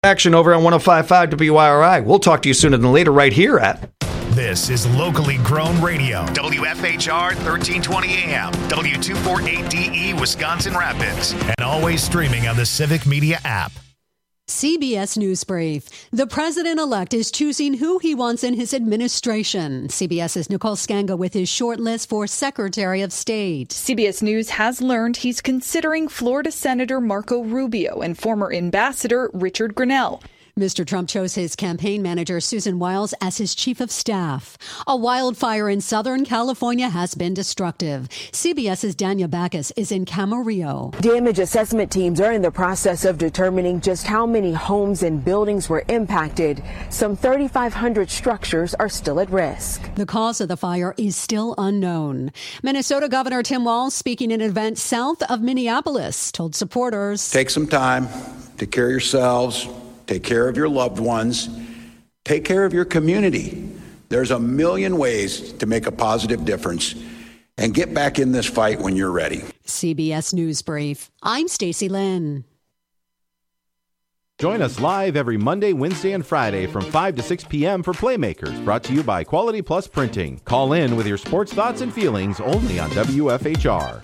Action over on 105.5 WYRI. We'll talk to you sooner than later right here at... This is locally grown radio. WFHR 1320 AM, W248DE, Wisconsin Rapids. And always streaming on the Civic Media app. CBS News Brief. The president-elect is choosing who he wants in his administration. CBS's Nicole Scanga with his short list for Secretary of State. CBS News has learned he's considering Florida Senator Marco Rubio and former Ambassador Richard Grenell. Mr. Trump chose his campaign manager, Susan Wiles, as his chief of staff. A wildfire in Southern California has been destructive. CBS's Dania Backus is in Camarillo. Damage assessment teams are in the process of determining just how many homes and buildings were impacted. Some 3,500 structures are still at risk. The cause of the fire is still unknown. Minnesota Governor Tim Walz, speaking at an event south of Minneapolis, told supporters, take some time to care of yourselves. Take care of your loved ones. Take care of your community. There's a million ways to make a positive difference. And get back in this fight when you're ready. CBS News Brief. I'm Stacey Lynn. Join us live every Monday, Wednesday, and Friday from 5 to 6 p.m. for Playmakers, brought to you by Quality Plus Printing. Call in with your sports thoughts and feelings only on WFHR.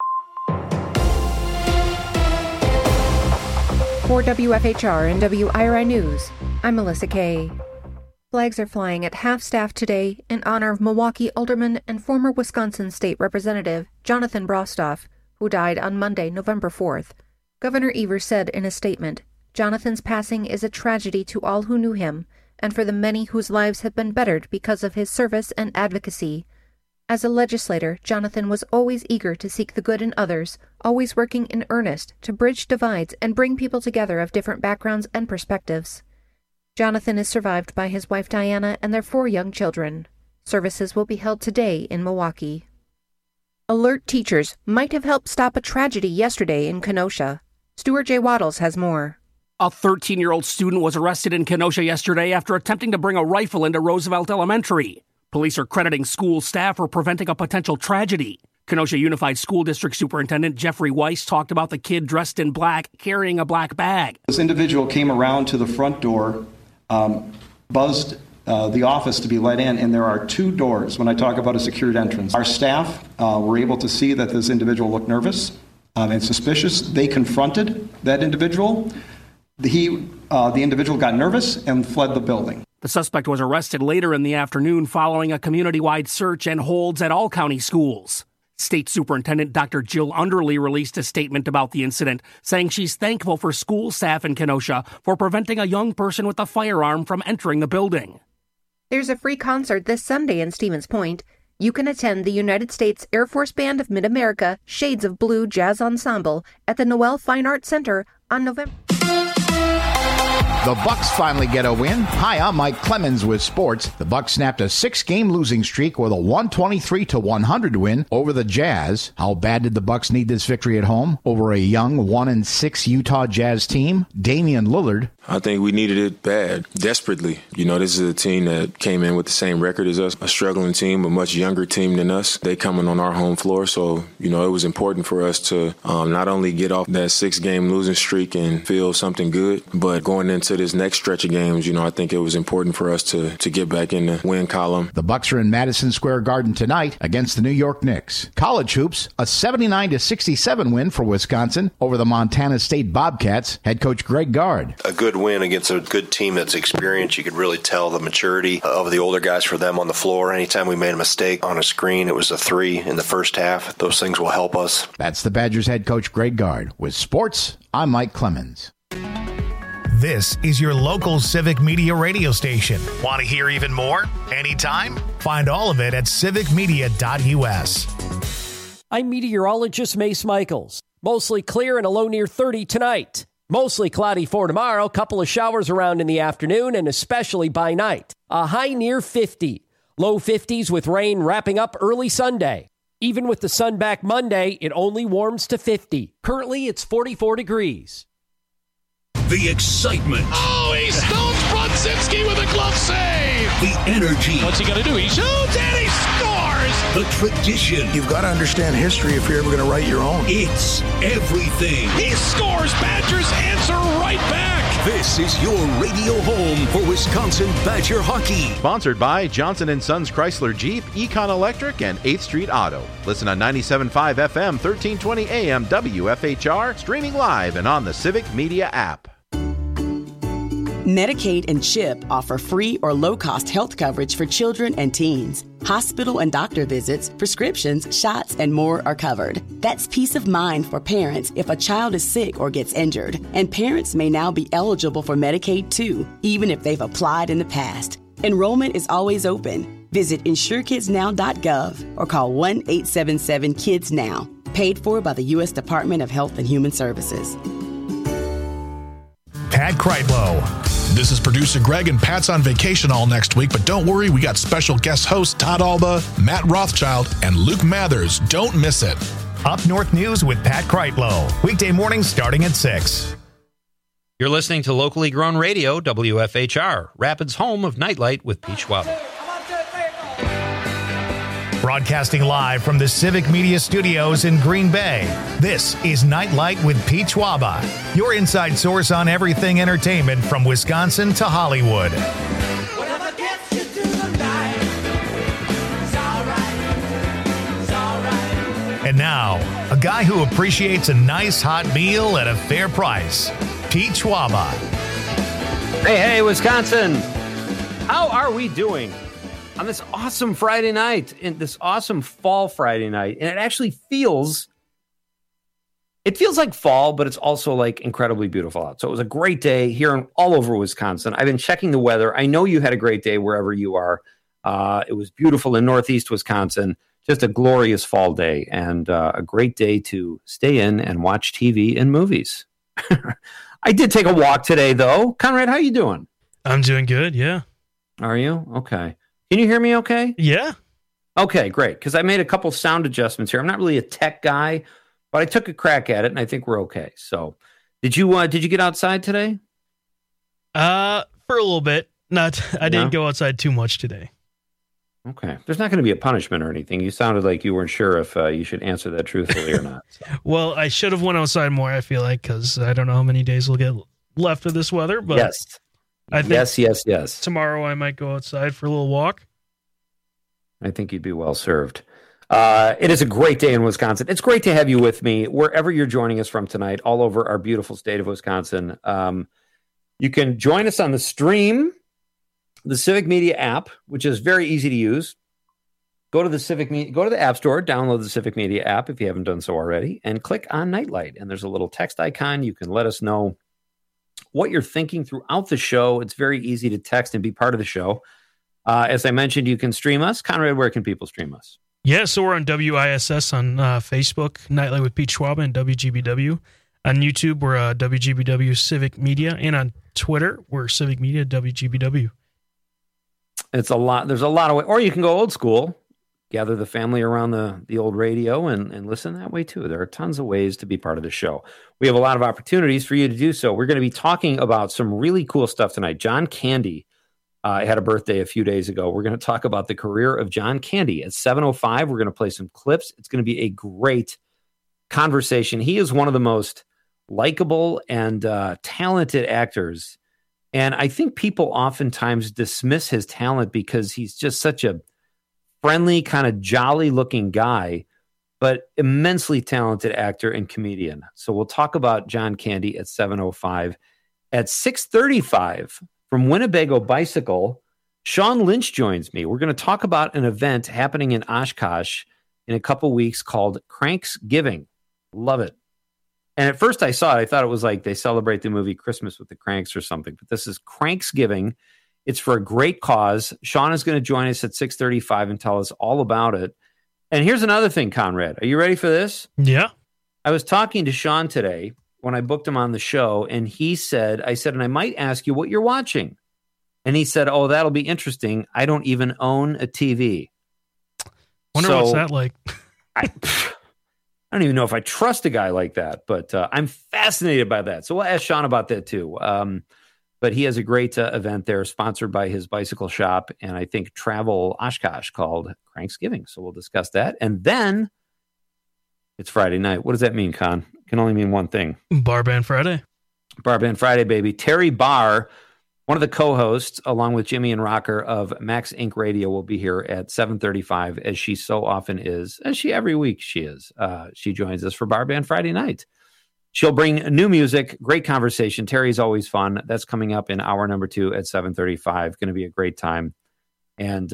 For WFHR and WIRI News, I'm Melissa Kay. Flags are flying at half-staff today in honor of Milwaukee alderman and former Wisconsin State Representative Jonathan Brostoff, who died on Monday, November 4th. Governor Evers said in a statement, Jonathan's passing is a tragedy to all who knew him and for the many whose lives have been bettered because of his service and advocacy. As a legislator, Jonathan was always eager to seek the good in others, always working in earnest to bridge divides and bring people together of different backgrounds and perspectives. Jonathan is survived by his wife Diana and their 4 young children. Services will be held today in Milwaukee. Alert teachers might have helped stop a tragedy yesterday in Kenosha. Stuart J. Waddles has more. A 13-year-old student was arrested in Kenosha yesterday after attempting to bring a rifle into Roosevelt Elementary. Police are crediting school staff for preventing a potential tragedy. Kenosha Unified School District Superintendent Jeffrey Weiss talked about the kid dressed in black carrying a black bag. This individual came around to the front door, buzzed the office to be let in, and there are 2 doors when I talk about a secured entrance. Our staff were able to see that this individual looked nervous and suspicious. They confronted that individual. The individual got nervous and fled the building. The suspect was arrested later in the afternoon following a community-wide search and holds at all county schools. State Superintendent Dr. Jill Underly released a statement about the incident, saying she's thankful for school staff in Kenosha for preventing a young person with a firearm from entering the building. There's a free concert this Sunday in Stevens Point. You can attend the United States Air Force Band of Mid-America Shades of Blue Jazz Ensemble at the Noel Fine Arts Center on November. The Bucks finally get a win. Hi, I'm Mike Clemens with sports. The Bucks snapped a 6-game losing streak with a 123-100 win over the Jazz. How bad did the Bucks need this victory at home over a young 1-6 Utah Jazz team? Damian Lillard. I think we needed it bad, desperately. You know, this is a team that came in with the same record as us, a struggling team, a much younger team than us. They coming on our home floor, so, you know, it was important for us to not only get off that 6-game losing streak and feel something good, but going into this next stretch of games, you know, I think it was important for us to get back in the win column. The Bucks are in Madison Square Garden tonight against the New York Knicks. College hoops, a 79-67 win for Wisconsin over the Montana State Bobcats. Head coach Greg Gard. A good win against a good team that's experienced. You could really tell the maturity of the older guys for them on the floor. Anytime we made a mistake on a screen, it was a 3 in the first half. Those things will help us. That's the Badgers head coach Greg Gard. With sports, I'm Mike Clemens. This is your local Civic Media radio station. Want to hear even more? Anytime? Find all of it at civicmedia.us. I'm meteorologist Mace Michaels. Mostly clear and a low near 30 tonight. Mostly cloudy for tomorrow. Couple of showers around in the afternoon and especially by night. A high near 50. Low 50s with rain wrapping up early Sunday. Even with the sun back Monday, it only warms to 50. Currently, it's 44 degrees. The excitement. Oh, he stones Brodzinski with a glove save. The energy. What's he going to do? He shoots and he scores. The tradition. You've got to understand history if you're ever going to write your own. It's everything. He scores. Badgers answer right back. This is your radio home for Wisconsin Badger hockey. Sponsored by Johnson & Sons Chrysler Jeep, Econ Electric, and 8th Street Auto. Listen on 97.5 FM, 1320 AM, WFHR, streaming live and on the Civic Media app. Medicaid and CHIP offer free or low-cost health coverage for children and teens. Hospital and doctor visits, prescriptions, shots, and more are covered. That's peace of mind for parents if a child is sick or gets injured. And parents may now be eligible for Medicaid too, even if they've applied in the past. Enrollment is always open. Visit InsureKidsNow.gov or call 1-877-KIDS-NOW. Paid for by the U.S. Department of Health and Human Services. Pat Kreitlow. This is producer Greg, and Pat's on vacation all next week, but don't worry, we got special guest hosts Todd Alba, Matt Rothschild, and Luke Mathers. Don't miss it. Up North News with Pat Kreitlow. Weekday mornings starting at 6. You're listening to locally grown radio, WFHR, Rapids' home of Nightlight with Pete Schwaba. Broadcasting live from the Civic Media Studios in Green Bay, this is Nightlight with Pete Schwaba, your inside source on everything entertainment from Wisconsin to Hollywood. And now, a guy who appreciates a nice hot meal at a fair price, Pete Schwaba. Hey, Wisconsin! How are we doing on this awesome Friday night, in this awesome fall Friday night? And it actually feels like fall, but it's also like incredibly beautiful out. So it was a great day here all over Wisconsin. I've been checking the weather. I know you had a great day wherever you are. It was beautiful in Northeast Wisconsin. Just a glorious fall day and a great day to stay in and watch TV and movies. I did take a walk today, though. Conrad, how you doing? I'm doing good, yeah. Are you? Okay. Can you hear me okay? Yeah. Okay, great. Because I made a couple sound adjustments here. I'm not really a tech guy, but I took a crack at it, and I think we're okay. So, did you get outside today? For a little bit. I didn't go outside too much today. Okay. There's not going to be a punishment or anything. You sounded like you weren't sure if you should answer that truthfully or not. So. Well, I should have went outside more, I feel like, because I don't know how many days we'll get left of this weather. But yes. I think Yes. Tomorrow I might go outside for a little walk. I think you'd be well served. It is a great day in Wisconsin. It's great to have you with me wherever you're joining us from tonight, all over our beautiful state of Wisconsin. You can join us on the stream, the Civic Media app, which is very easy to use. Go to the App Store, download the Civic Media app if you haven't done so already, and click on Nightlight. And there's a little text icon. You can let us know what you're thinking throughout the show. It's very easy to text and be part of the show. As I mentioned, you can stream us. Conrad, where can people stream us? Yeah, so we're on WISS on Facebook, Nightlight with Pete Schwaba and WGBW. On YouTube, we're WGBW Civic Media. And on Twitter, we're Civic Media WGBW. It's a lot. There's a lot of ways. Or you can go old school, gather the family around the old radio and listen that way too. There are tons of ways to be part of the show. We have a lot of opportunities for you to do so. We're going to be talking about some really cool stuff tonight. John Candy had a birthday a few days ago. We're going to talk about the career of John Candy. At 7:05, we're going to play some clips. It's going to be a great conversation. He is one of the most likable and talented actors. And I think people oftentimes dismiss his talent because he's just such a friendly, kind of jolly-looking guy, but immensely talented actor and comedian. So we'll talk about John Candy at 7:05. At 6:35, from Winnebago Bicycle, Sean Lynch joins me. We're going to talk about an event happening in Oshkosh in a couple weeks called Cranksgiving. Love it. And at first I saw it, I thought it was like they celebrate the movie Christmas with the Cranks or something. But this is Cranksgiving. It's for a great cause. Sean is going to join us at 6:35 and tell us all about it. And here's another thing, Conrad. Are you ready for this? Yeah. I was talking to Sean today when I booked him on the show, and I said, and I might ask you what you're watching. And he said, oh, that'll be interesting. I don't even own a TV. Wonder what's that like? I don't even know if I trust a guy like that, but I'm fascinated by that. So we'll ask Sean about that too. But he has a great event there sponsored by his bicycle shop and I think Travel Oshkosh called Cranksgiving. So we'll discuss that. And then it's Friday night. What does that mean, Con? It can only mean one thing. Bar Band Friday. Bar Band Friday, baby. Terry Barr, one of the co-hosts, along with Jimmy and Rocker of Max Inc. Radio, will be here at 7:35, as she so often is, as she every week she is. She joins us for Bar Band Friday night. She'll bring new music, great conversation. Terry's always fun. That's coming up in hour number 2 at 7:35. Going to be a great time. And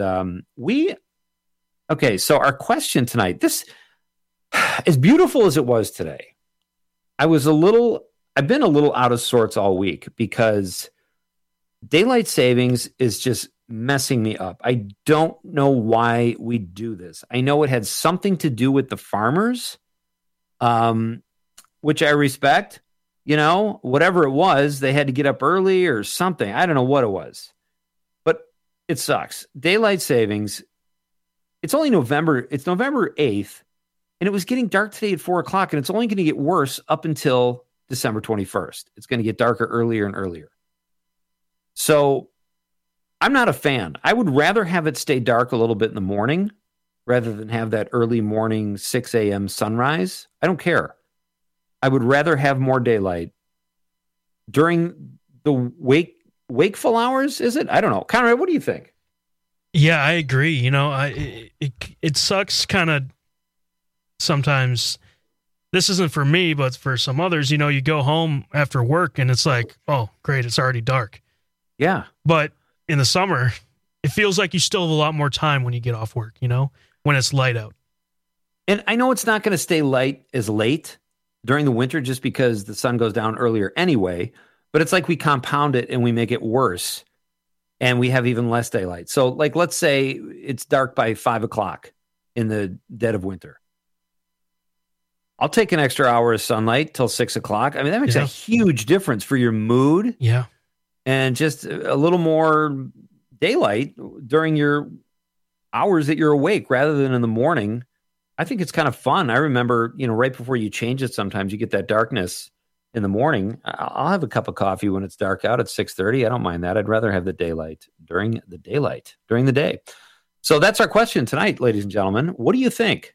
okay, so our question tonight, this, as beautiful as it was today, I've been a little out of sorts all week because daylight savings is just messing me up. I don't know why we do this. I know it had something to do with the farmers, which I respect. Whatever it was, they had to get up early or something. I don't know what it was, but it sucks. Daylight savings, it's only November. It's November 8th, and it was getting dark today at 4 o'clock, and it's only going to get worse up until December 21st. It's going to get darker earlier and earlier. So I'm not a fan. I would rather have it stay dark a little bit in the morning rather than have that early morning 6 a.m. sunrise. I don't care. I would rather have more daylight during the wakeful hours, is it? I don't know. Conrad, what do you think? Yeah, I agree. It sucks kind of sometimes. This isn't for me, but for some others, you go home after work and it's like, oh, great, it's already dark. Yeah. But in the summer, it feels like you still have a lot more time when you get off work, when it's light out. And I know it's not going to stay light as late during the winter just because the sun goes down earlier anyway, but it's like we compound it and we make it worse and we have even less daylight. So like, let's say it's dark by 5 o'clock in the dead of winter. I'll take an extra hour of sunlight till 6 o'clock. I mean, that makes a huge difference for your mood. Yeah. And just a little more daylight during your hours that you're awake rather than in the morning. I think it's kind of fun. I remember, right before you change it, sometimes you get that darkness in the morning. I'll have a cup of coffee when it's dark out at 6:30. I don't mind that. I'd rather have the daylight during the day. So that's our question tonight, ladies and gentlemen. What do you think?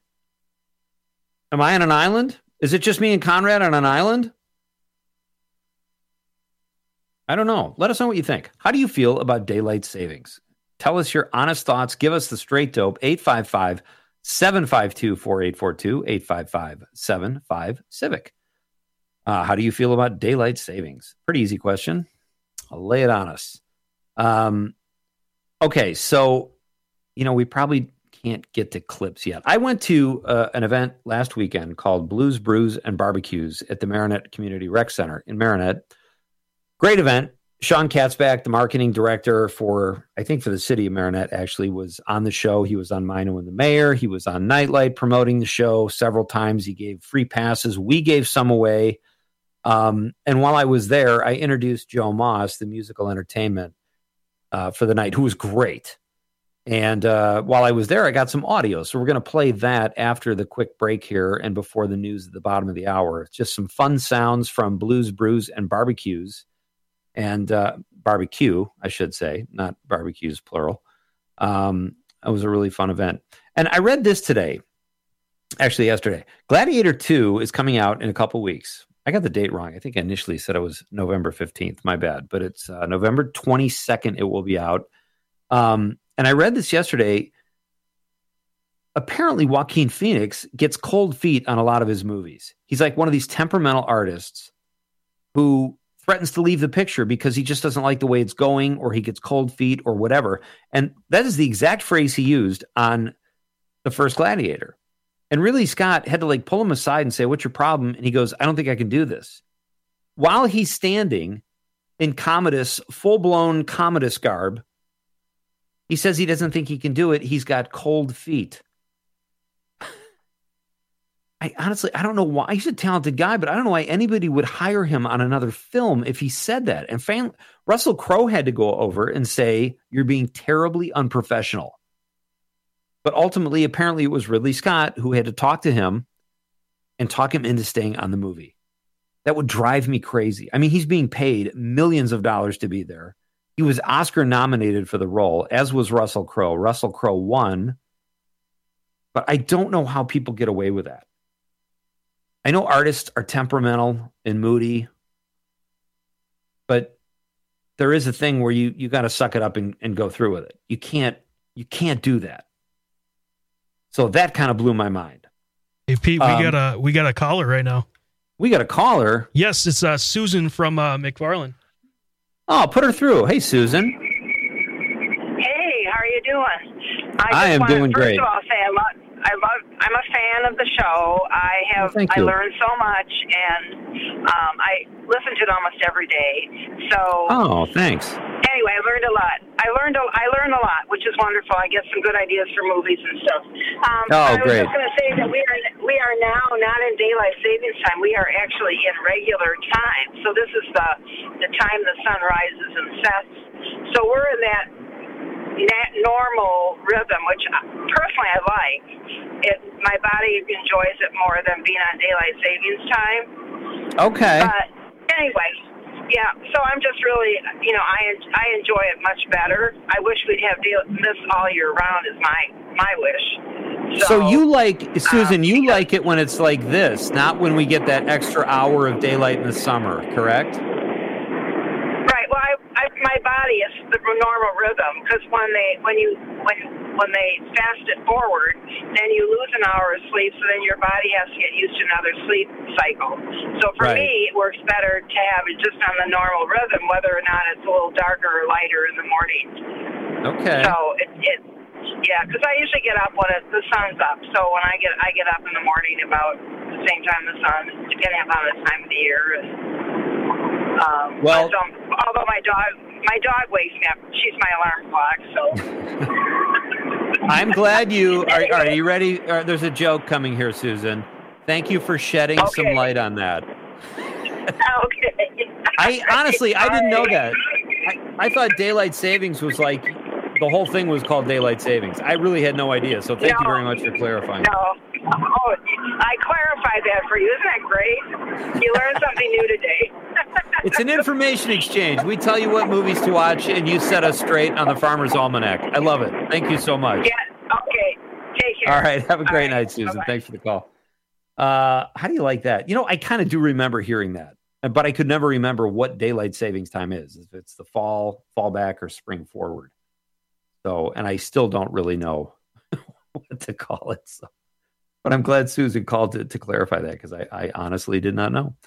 Am I on an island? Is it just me and Conrad on an island? I don't know. Let us know what you think. How do you feel about daylight savings? Tell us your honest thoughts. Give us the straight dope. 855-752-4842, 855-75-CIVIC. How do you feel about daylight savings? Pretty easy question. I'll lay it on us. Okay, so, we probably can't get to clips yet. I went to an event last weekend called Blues, Brews, and Barbecues at the Marinette Community Rec Center in Marinette. Great event. Sean Katzbach, the marketing director for the city of Marinette, actually was on the show. He was on Mino and the Mayor. He was on Nightlight promoting the show several times. He gave free passes. We gave some away. And while I was there, I introduced Joe Moss, the musical entertainment for the night, who was great. And while I was there, I got some audio. So we're going to play that after the quick break here and before the news at the bottom of the hour. It's just some fun sounds from Blues, Brews, and Barbecues. And barbecue, I should say, not barbecues, plural. It was a really fun event. And I read this today, actually yesterday. Gladiator 2 is coming out in a couple weeks. I got the date wrong. I think I initially said it was November 15th. My bad. But it's November 22nd it will be out. And I read this yesterday. Apparently, Joaquin Phoenix gets cold feet on a lot of his movies. He's like one of these temperamental artists who threatens to leave the picture because he just doesn't like the way it's going, or he gets cold feet or whatever. And that is the exact phrase he used on the first Gladiator. And Ridley Scott had to pull him aside and say, "What's your problem?" And he goes, "I don't think I can do this." While he's standing in Commodus, full-blown Commodus garb, he says he doesn't think he can do it. He's got cold feet. I don't know why. He's a talented guy, but I don't know why anybody would hire him on another film if he said that. And Russell Crowe had to go over and say, "You're being terribly unprofessional." But ultimately, apparently, it was Ridley Scott who had to talk to him and talk him into staying on the movie. That would drive me crazy. I mean, he's being paid millions of dollars to be there. He was Oscar nominated for the role, as was Russell Crowe. Russell Crowe won, but I don't know how people get away with that. I know artists are temperamental and moody, But there is a thing where you got to suck it up and go through with it. You can't do that. So that kind of blew my mind. Hey, Pete, we got a caller right now. We got a caller? Yes, it's Susan from McFarland. Oh, put her through. Hey, Susan. Hey, how are you doing? I am doing great. First of all, say I'm a fan of the show. I learned so much, and I listen to it almost every day. So. Oh, thanks. Anyway, I learned a lot. I learned a lot, which is wonderful. I get some good ideas for movies and stuff. Oh, great. I was just going to say that we are now not in daylight savings time. We are actually in regular time. So this is the time the sun rises and sets. So we're in that normal rhythm, which personally I like. My body enjoys it more than being on daylight savings time. Okay. But anyway, yeah. So I'm just really, I enjoy it much better. I wish we'd have this all year round. Is my wish. So you like, Susan? You like it when it's like this, not when we get that extra hour of daylight in the summer, correct? Right. Well, my body is the normal rhythm, because when they fast it forward, then you lose an hour of sleep, so then your body has to get used to another sleep cycle. So for me, it works better to have it just on the normal rhythm, whether or not it's a little darker or lighter in the morning. Okay. So because I usually get up when the sun's up. So when I get up in the morning about the same time the sun, depending upon the time of the year. Although my dog wakes me up. She's my alarm clock. So I'm glad you are you ready? There's a joke coming here, Susan. Thank you for shedding some light on that. Okay. I honestly didn't know that. I thought daylight savings was like the whole thing was called daylight savings. I really had no idea. So thank you very much for clarifying. No. Oh, I clarified that for you. Isn't that great? You learned something new today. It's an information exchange. We tell you what movies to watch, and you set us straight on the Farmer's Almanac. I love it. Thank you so much. Yeah. Okay. Take care. All right. Have a great night, Susan. Bye-bye. Thanks for the call. How do you like that? I kind of do remember hearing that, but I could never remember what daylight savings time is. If it's the fall back, or spring forward. So, and I still don't really know what to call it. So. But I'm glad Susan called to clarify that, because I honestly did not know.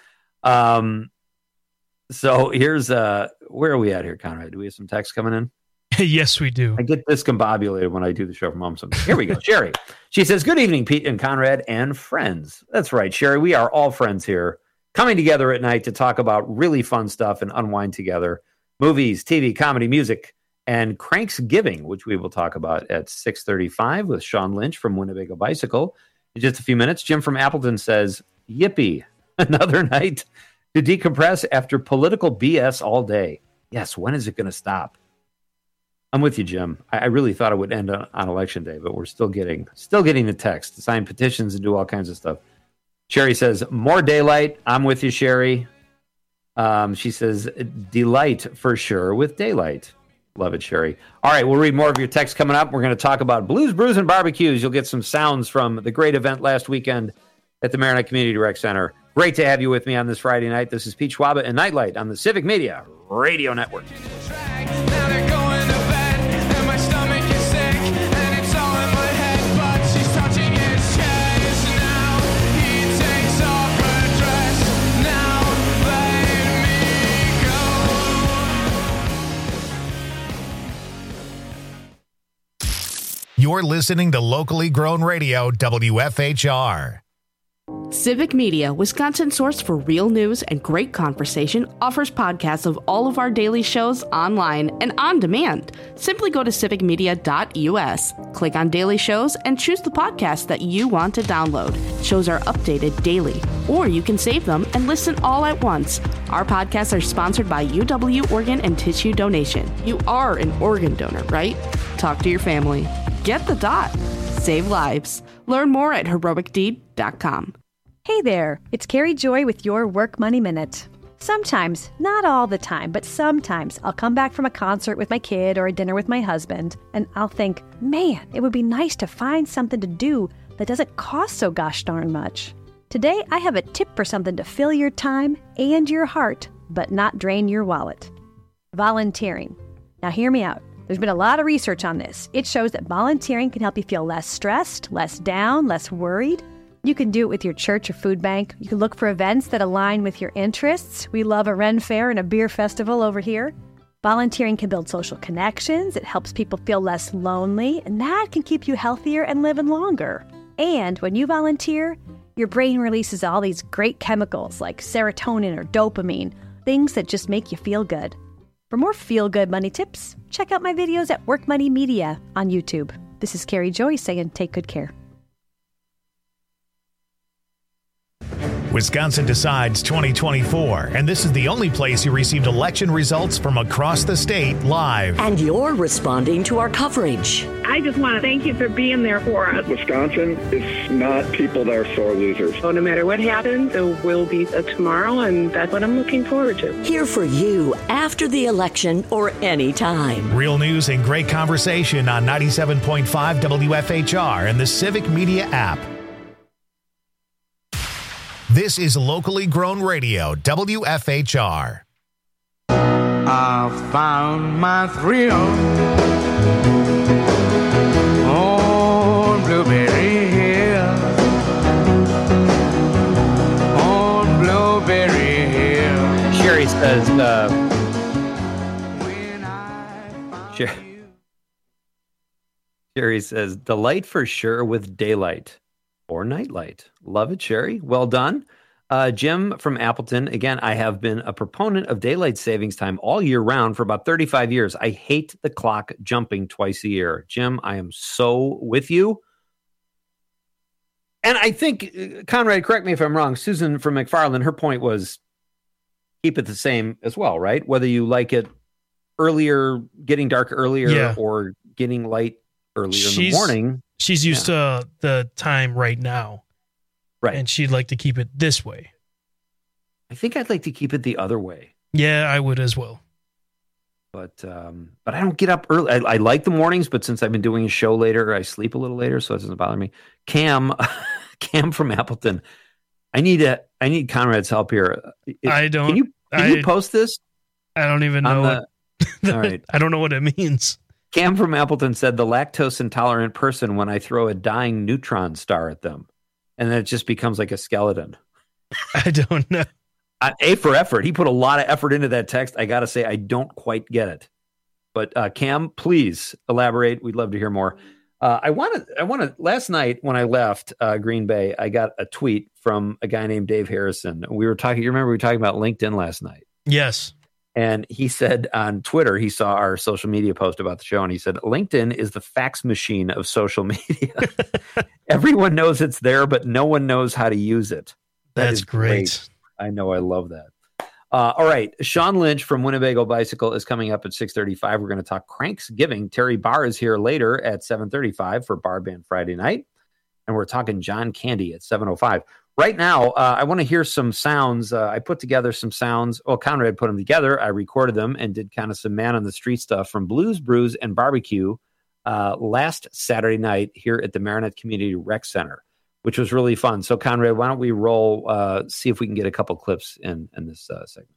So here's where are we at here, Conrad? Do we have some text coming in? Yes, we do. I get discombobulated when I do the show from home sometimes. Here we go. Sherry. She says, good evening, Pete and Conrad and friends. That's right, Sherry. We are all friends here, coming together at night to talk about really fun stuff and unwind together. Movies, TV, comedy, music, and Cranksgiving, which we will talk about at 6:35 with Sean Lynch from Winnebago Bicycle. In just a few minutes, Jim from Appleton says, yippee, another night to decompress after political BS all day. Yes, when is it going to stop? I'm with you, Jim. I really thought it would end on Election Day, but we're still getting the text to sign petitions and do all kinds of stuff. Sherry says, more daylight. I'm with you, Sherry. She says, delight for sure with daylight. Love it, Sherry. All right, we'll read more of your text coming up. We're going to talk about Blues, Brews, and Barbecues. You'll get some sounds from the great event last weekend at the Marinette Community Rec Center. Great to have you with me on this Friday night. This is Pete Schwaba and Nightlight on the Civic Media Radio Network. You're listening to locally grown radio, WFHR. Civic Media, Wisconsin's source for real news and great conversation, offers podcasts of all of our daily shows online and on demand. Simply go to civicmedia.us, click on daily shows, and choose the podcast that you want to download. Shows are updated daily, or you can save them and listen all at once. Our podcasts are sponsored by UW Organ and Tissue Donation. You are an organ donor, right? Talk to your family. Get the dot. Save lives. Learn more at heroicdeed.com. Hey there, it's Carrie Joy with your Work Money Minute. Sometimes, not all the time, but sometimes I'll come back from a concert with my kid or a dinner with my husband, and I'll think, man, it would be nice to find something to do that doesn't cost so gosh darn much. Today, I have a tip for something to fill your time and your heart but not drain your wallet. Volunteering. Now hear me out. There's been a lot of research on this. It shows that volunteering can help you feel less stressed, less down, less worried. You can do it with your church or food bank. You can look for events that align with your interests. We love a Ren Fair and a beer festival over here. Volunteering can build social connections. It helps people feel less lonely, and that can keep you healthier and living longer. And when you volunteer, your brain releases all these great chemicals like serotonin or dopamine, things that just make you feel good. For more feel-good money tips, check out my videos at Work Money Media on YouTube. This is Carrie Joy saying take good care. Wisconsin Decides 2024, and this is the only place you received election results from across the state live. And you're responding to our coverage. I just want to thank you for being there for us. Wisconsin is not people that are sore losers. So no matter what happens, there will be a tomorrow, and that's what I'm looking forward to. Here for you after the election or any time. Real news and great conversation on 97.5 WFHR and the Civic Media app. This is locally grown radio, WFHR. I found my thrill on Blueberry Hill. On Blueberry Hill. Sherry says, Sherry says, delight for sure with daylight. Or nightlight. Love it, Sherry. Well done. Jim from Appleton. Again, I have been a proponent of daylight savings time all year round for about 35 years. I hate the clock jumping twice a year. Jim, I am so with you. And I think, Conrad, correct me if I'm wrong, Susan from McFarland, her point was keep it the same as well, right? Whether you like it earlier, getting dark earlier, or getting light earlier in the morning. She's used to the time right now. Right. And she'd like to keep it this way. I think I'd like to keep it the other way. Yeah, I would as well. But I don't get up early. I like the mornings, but since I've been doing a show later, I sleep a little later, so it doesn't bother me. Cam from Appleton. I need Conrad's help here. Can you post this? I don't even know. All right. I don't know what it means. Cam from Appleton said the lactose intolerant person when I throw a dying neutron star at them, and then it just becomes like a skeleton. I don't know. A for effort. He put a lot of effort into that text. I got to say, I don't quite get it. But Cam, please elaborate. We'd love to hear more. I want to. Last night when I left Green Bay, I got a tweet from a guy named Dave Harrison. We were talking. You remember we were talking about LinkedIn last night? Yes. And he said on Twitter, he saw our social media post about the show, and he said, LinkedIn is the fax machine of social media. Everyone knows it's there, but no one knows how to use it. That's great. I know. I love that. All right. Sean Lynch from Winnebago Bicycle is coming up at 6:35. We're going to talk Cranksgiving. Terry Barr is here later at 7:35 for Bar Band Friday night. And we're talking John Candy at 7:05. Right now, I want to hear some sounds. I put together some sounds. Well, Conrad put them together. I recorded them and did kind of some man on the street stuff from Blues, Brews, and Barbecue last Saturday night here at the Marinette Community Rec Center, which was really fun. So, Conrad, why don't we roll, see if we can get a couple clips in this segment.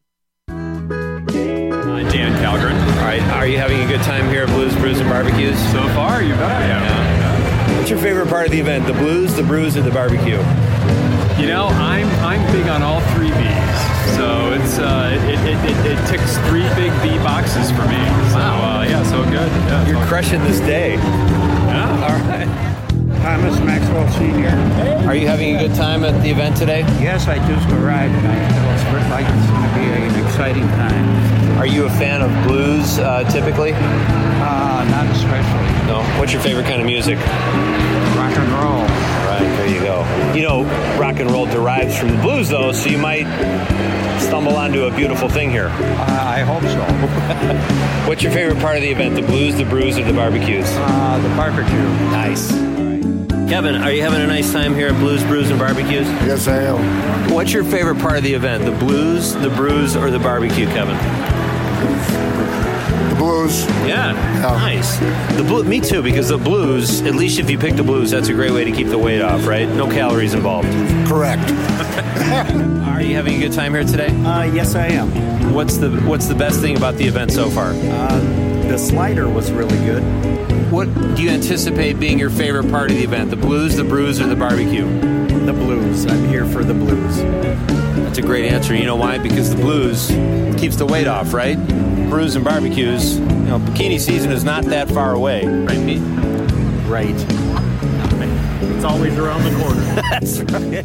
Dan Calgren. All right. Are you having a good time here at Blues, Brews, and Barbecues? So far, you bet. Yeah. What's your favorite part of the event? The blues, the brews, or the barbecue? You know, I'm big on all three Bs. So it ticks three big B boxes for me. So, wow. So good. Yeah, you're crushing this day. Yeah. All right. Thomas Maxwell Sr. Are you having a good time at the event today? Yes, I just arrived. It looks like it's going to be an exciting time. Are you a fan of blues typically? Not especially. No? What's your favorite kind of music? Rock and roll. Right, there you go. You know, rock and roll derives from the blues, though, so you might stumble onto a beautiful thing here. I hope so. What's your favorite part of the event? The blues, the brews, or the barbecues? The barbecue. Nice. Kevin, are you having a nice time here at Blues, Brews, and Barbecues? Yes, I am. What's your favorite part of the event? The blues, the brews, or the barbecue, Kevin? The blues. Blues. Yeah, nice. Me too, because the blues, at least if you pick the blues, that's a great way to keep the weight off, right? No calories involved. Correct. Are you having a good time here today? Yes, I am. What's the best thing about the event so far? The slider was really good. What do you anticipate being your favorite part of the event? The blues, the brews, or the barbecue? The blues. I'm here for the blues. That's a great answer. You know why? Because the blues keeps the weight off, right? Brews and barbecues. Bikini season is not that far away, right, Pete? Right. It's always around the corner. That's right.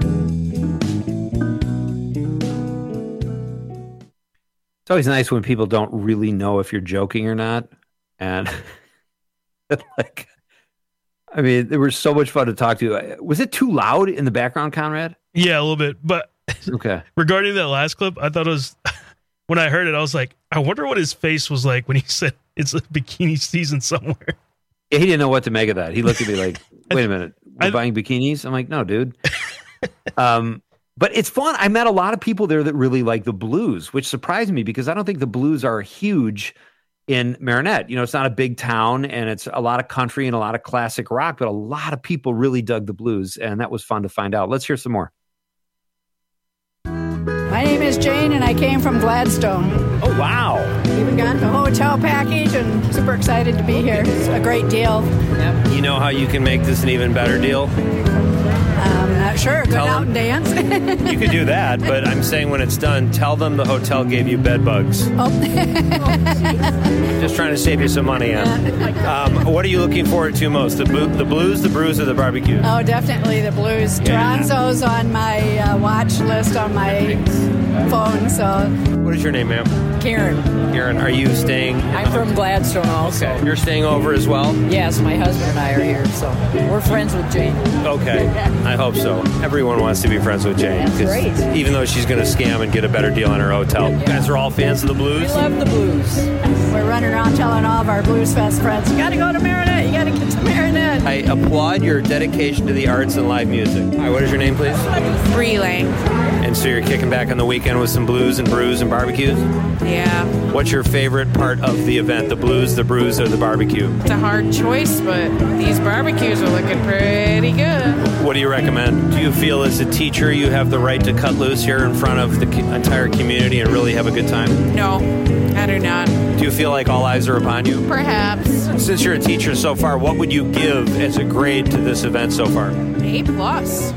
It's always nice when people don't really know if you're joking or not. And they were so much fun to talk to. Was it too loud in the background, Conrad? Yeah, a little bit. But okay. Regarding that last clip, I thought it was, when I heard it, I was like, I wonder what his face was like when he said it's a bikini season somewhere. Yeah, he didn't know what to make of that. He looked at me like, wait a minute, we're buying bikinis? I'm like, no, dude. But it's fun. I met a lot of people there that really like the blues, which surprised me because I don't think the blues are huge in Marinette. It's not a big town, and it's a lot of country and a lot of classic rock, but a lot of people really dug the blues, and that was fun to find out. Let's hear some more. My name is Jane, and I came from Gladstone. Oh, wow. Even got the hotel package, and super excited to be here. It's a great deal. Yep. You know how you can make this an even better deal? Not sure. Go out and dance. You could do that, but I'm saying when it's done, tell them the hotel gave you bed bugs. Oh. Just trying to save you some money on. What are you looking forward to most? The blues, the brews, or the barbecue? Oh, definitely the blues. Yeah. Tronzo's on my watch list on my phone. So. What is your name, ma'am? Karen. Karen, are you staying? I'm from Gladstone also. Okay. You're staying over as well? Yes, my husband and I are here, so we're friends with Jane. Okay, I hope so. Everyone wants to be friends with Jane. That's great. Even though she's going to scam and get a better deal on her hotel. You guys are all fans of the blues? We love the blues. We're running around telling all of our Blues Fest friends, you got to go to Marinette. You got to get to Marinette. I applaud your dedication to the arts and live music. All right, what is your name, please? Bree Lang. And so you're kicking back on the weekend with some blues and brews and barbecues? Yeah. What's your favorite part of the event? The blues, the brews, or the barbecue? It's a hard choice, but these barbecues are looking pretty good. What do you recommend? Do you feel as a teacher you have the right to cut loose here in front of the entire community and really have a good time? No, I do not. Do you feel like all eyes are upon you? Perhaps. Since you're a teacher so far, what would you give as a grade to this event so far? A+.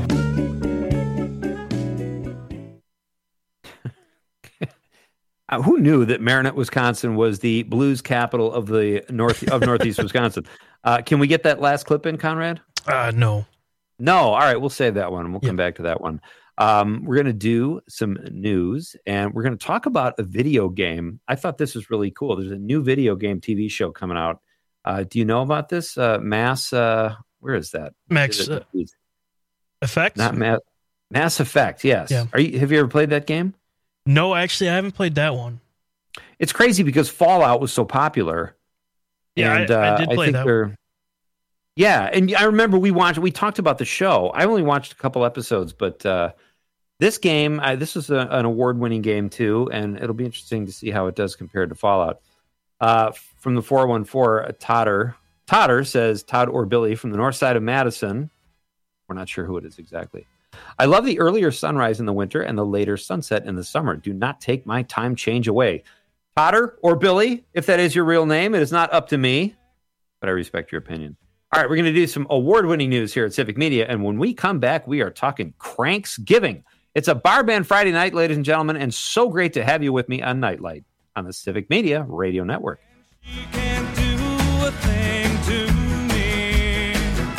Who knew that Marinette, Wisconsin was the blues capital of the Northeast Wisconsin? Can we get that last clip in, Conrad? No. No. All right. We'll save that one. We'll come back to that one. We're going to do some news, and we're going to talk about a video game. I thought this was really cool. There's a new video game TV show coming out. Do you know about this? Mass, where is that? Max Effect? Not Mass Effect, yes. Yeah. Have you ever played that game? No, actually, I haven't played that one. It's crazy because Fallout was so popular. Yeah, and, I did play that one. Yeah, and I remember we talked about the show. I only watched a couple episodes, but this game, this is an award-winning game too, and it'll be interesting to see how it does compared to Fallout. From the 414, Totter says, Todd or Billy from the north side of Madison. We're not sure who it is exactly. I love the earlier sunrise in the winter and the later sunset in the summer. Do not take my time change away. Totter or Billy, if that is your real name, it is not up to me, but I respect your opinion. All right, we're going to do some award-winning news here at Civic Media, and when we come back, we are talking Cranksgiving. It's a bar band Friday night, ladies and gentlemen, and so great to have you with me on Nightlight on the Civic Media Radio Network. You can't do a thing to me.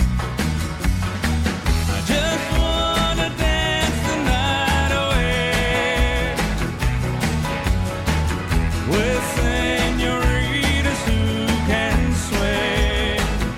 I just want to dance the night away with senoritas who can sway.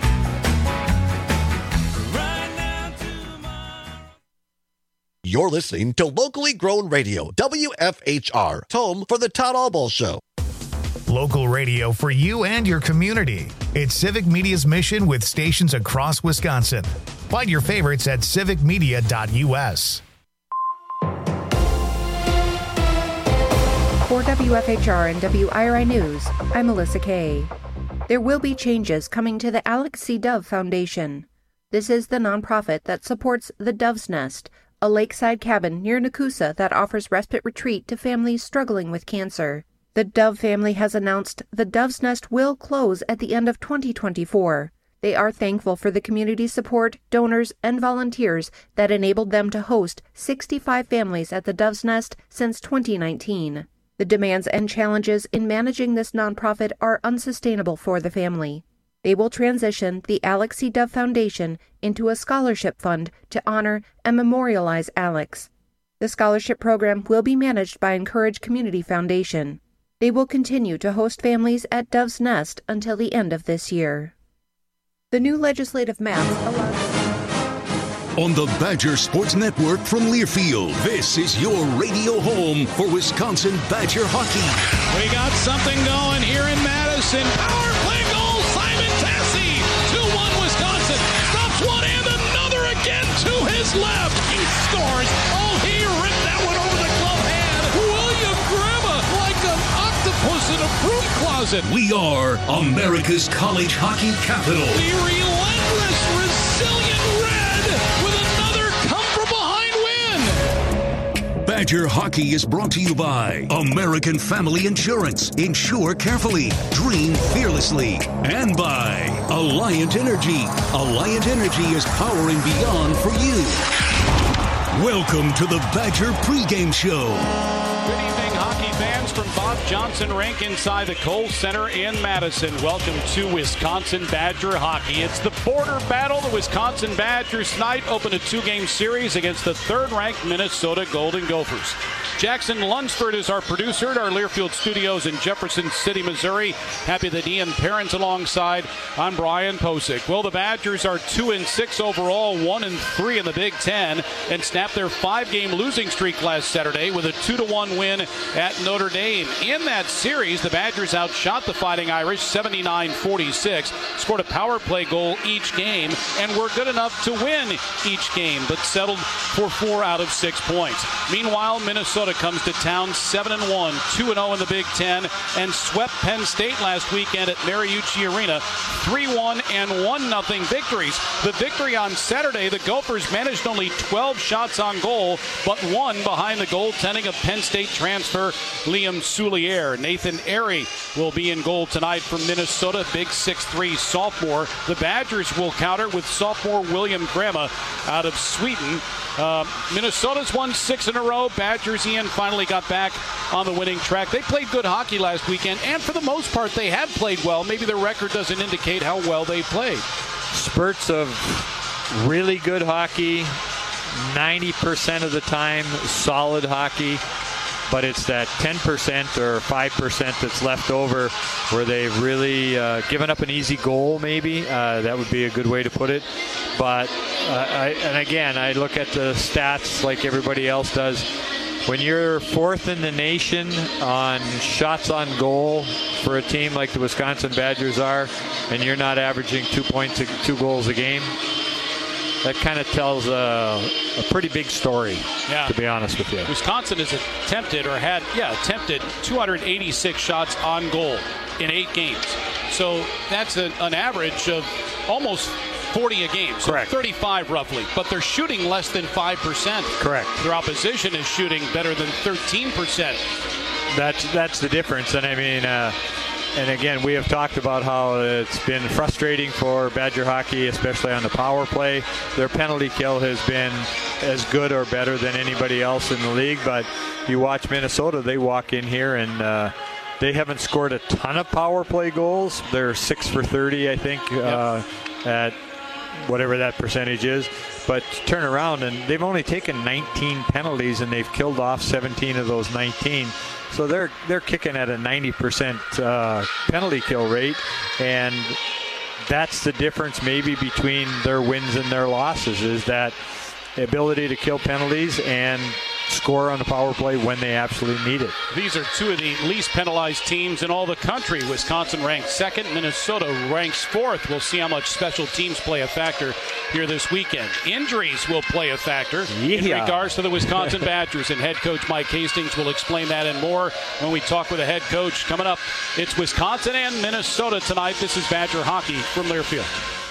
Right now tomorrow. You're listening to locally grown radio, WFHR, home for the Todd Albaugh Show. Local radio for you and your community. It's Civic Media's mission with stations across Wisconsin. Find your favorites at civicmedia.us. Core WFHR and WIRI News, I'm Melissa Kay. There will be changes coming to the Alex C. Dove Foundation. This is the nonprofit that supports the Dove's Nest, a lakeside cabin near Nakusa that offers respite retreat to families struggling with cancer. The Dove family has announced the Dove's Nest will close at the end of 2024. They are thankful for the community support, donors, and volunteers that enabled them to host 65 families at the Dove's Nest since 2019. The demands and challenges in managing this nonprofit are unsustainable for the family. They will transition the Alex C. Dove Foundation into a scholarship fund to honor and memorialize Alex. The scholarship program will be managed by Encourage Community Foundation. They will continue to host families at Dove's Nest until the end of this year. The new legislative map allows... On the Badger Sports Network from Learfield, this is your radio home for Wisconsin Badger hockey. We got something going here in Madison. Power play goal, Simon Tassi. 2-1 Wisconsin. Stops one and another again to his left. He scores. Oh, he ripped that one over the glove hand. William Grandma like an octopus in a broom closet. We are America's college hockey capital. The relentless, resilient Red with another come-from-behind win. Badger hockey is brought to you by American Family Insurance. Insure carefully, dream fearlessly. And by Alliant Energy. Alliant Energy is powering beyond for you. Welcome to the Badger pregame show. Good evening, hockey fans, from Bob Johnson Rink inside the Kohl Center in Madison. Welcome to Wisconsin Badger hockey. It's the border battle. The Wisconsin Badgers tonight open a 2-game series against the third-ranked Minnesota Golden Gophers. Jackson Lunsford is our producer at our Learfield studios in Jefferson City, Missouri. Happy that Ian Perrin's alongside. I'm Brian Posick. Well, the Badgers are 2-6 overall, 1-3 in the Big Ten, and snapped their 5-game losing streak last Saturday with a 2-1 win at Notre Dame. In that series, the Badgers outshot the Fighting Irish 79-46, scored a power play goal each game, and were good enough to win each game, but settled for 4 out of 6 points. Meanwhile, Minnesota comes to town 7-1, 2-0 in the Big Ten, and swept Penn State last weekend at Mariucci Arena, 3-1 and 1-0 victories. The victory on Saturday, the Gophers managed only 12 shots on goal, but one behind the goaltending of Penn State transfer Liam Soulier. Nathan Airy will be in goal tonight from Minnesota, big 6'3" sophomore. The Badgers will counter with sophomore William Grandma out of Sweden. Minnesota's won 6 in a row. Badgers, Ian, finally got back on the winning track. They played good hockey last weekend, and for the most part, they have played well. Maybe the record doesn't indicate how well they played. Spurts of really good hockey, 90% of the time solid hockey, but it's that 10% or 5% that's left over where they've really given up an easy goal, maybe. That would be a good way to put it. But, I look at the stats like everybody else does. When you're 4th in the nation on shots on goal for a team like the Wisconsin Badgers are, and you're not averaging 2 points, 2 goals a game, that kind of tells a pretty big story, to be honest with you. Wisconsin has attempted 286 shots on goal in 8 games. So that's an average of almost 40 a game. So correct. 35 roughly. But they're shooting less than 5%. Correct. Their opposition is shooting better than 13%. That's the difference. And I mean, and again, we have talked about how it's been frustrating for Badger hockey, especially on the power play. Their penalty kill has been as good or better than anybody else in the league. But you watch Minnesota, they walk in here and they haven't scored a ton of power play goals. They're 6 for 30, I think, at whatever that percentage is. But turn around, and they've only taken 19 penalties, and they've killed off 17 of those 19. So they're kicking at a 90% penalty kill rate, and that's the difference maybe between their wins and their losses, is that ability to kill penalties and score on the power play when they absolutely need it. These are two of the least penalized teams in all the country. Wisconsin ranks second. Minnesota ranks fourth. We'll see how much special teams play a factor here this weekend. Injuries will play a factor in regards to the Wisconsin Badgers, and head coach Mike Hastings will explain that and more when we talk with the head coach. Coming up, it's Wisconsin and Minnesota tonight. This is Badger Hockey from Learfield.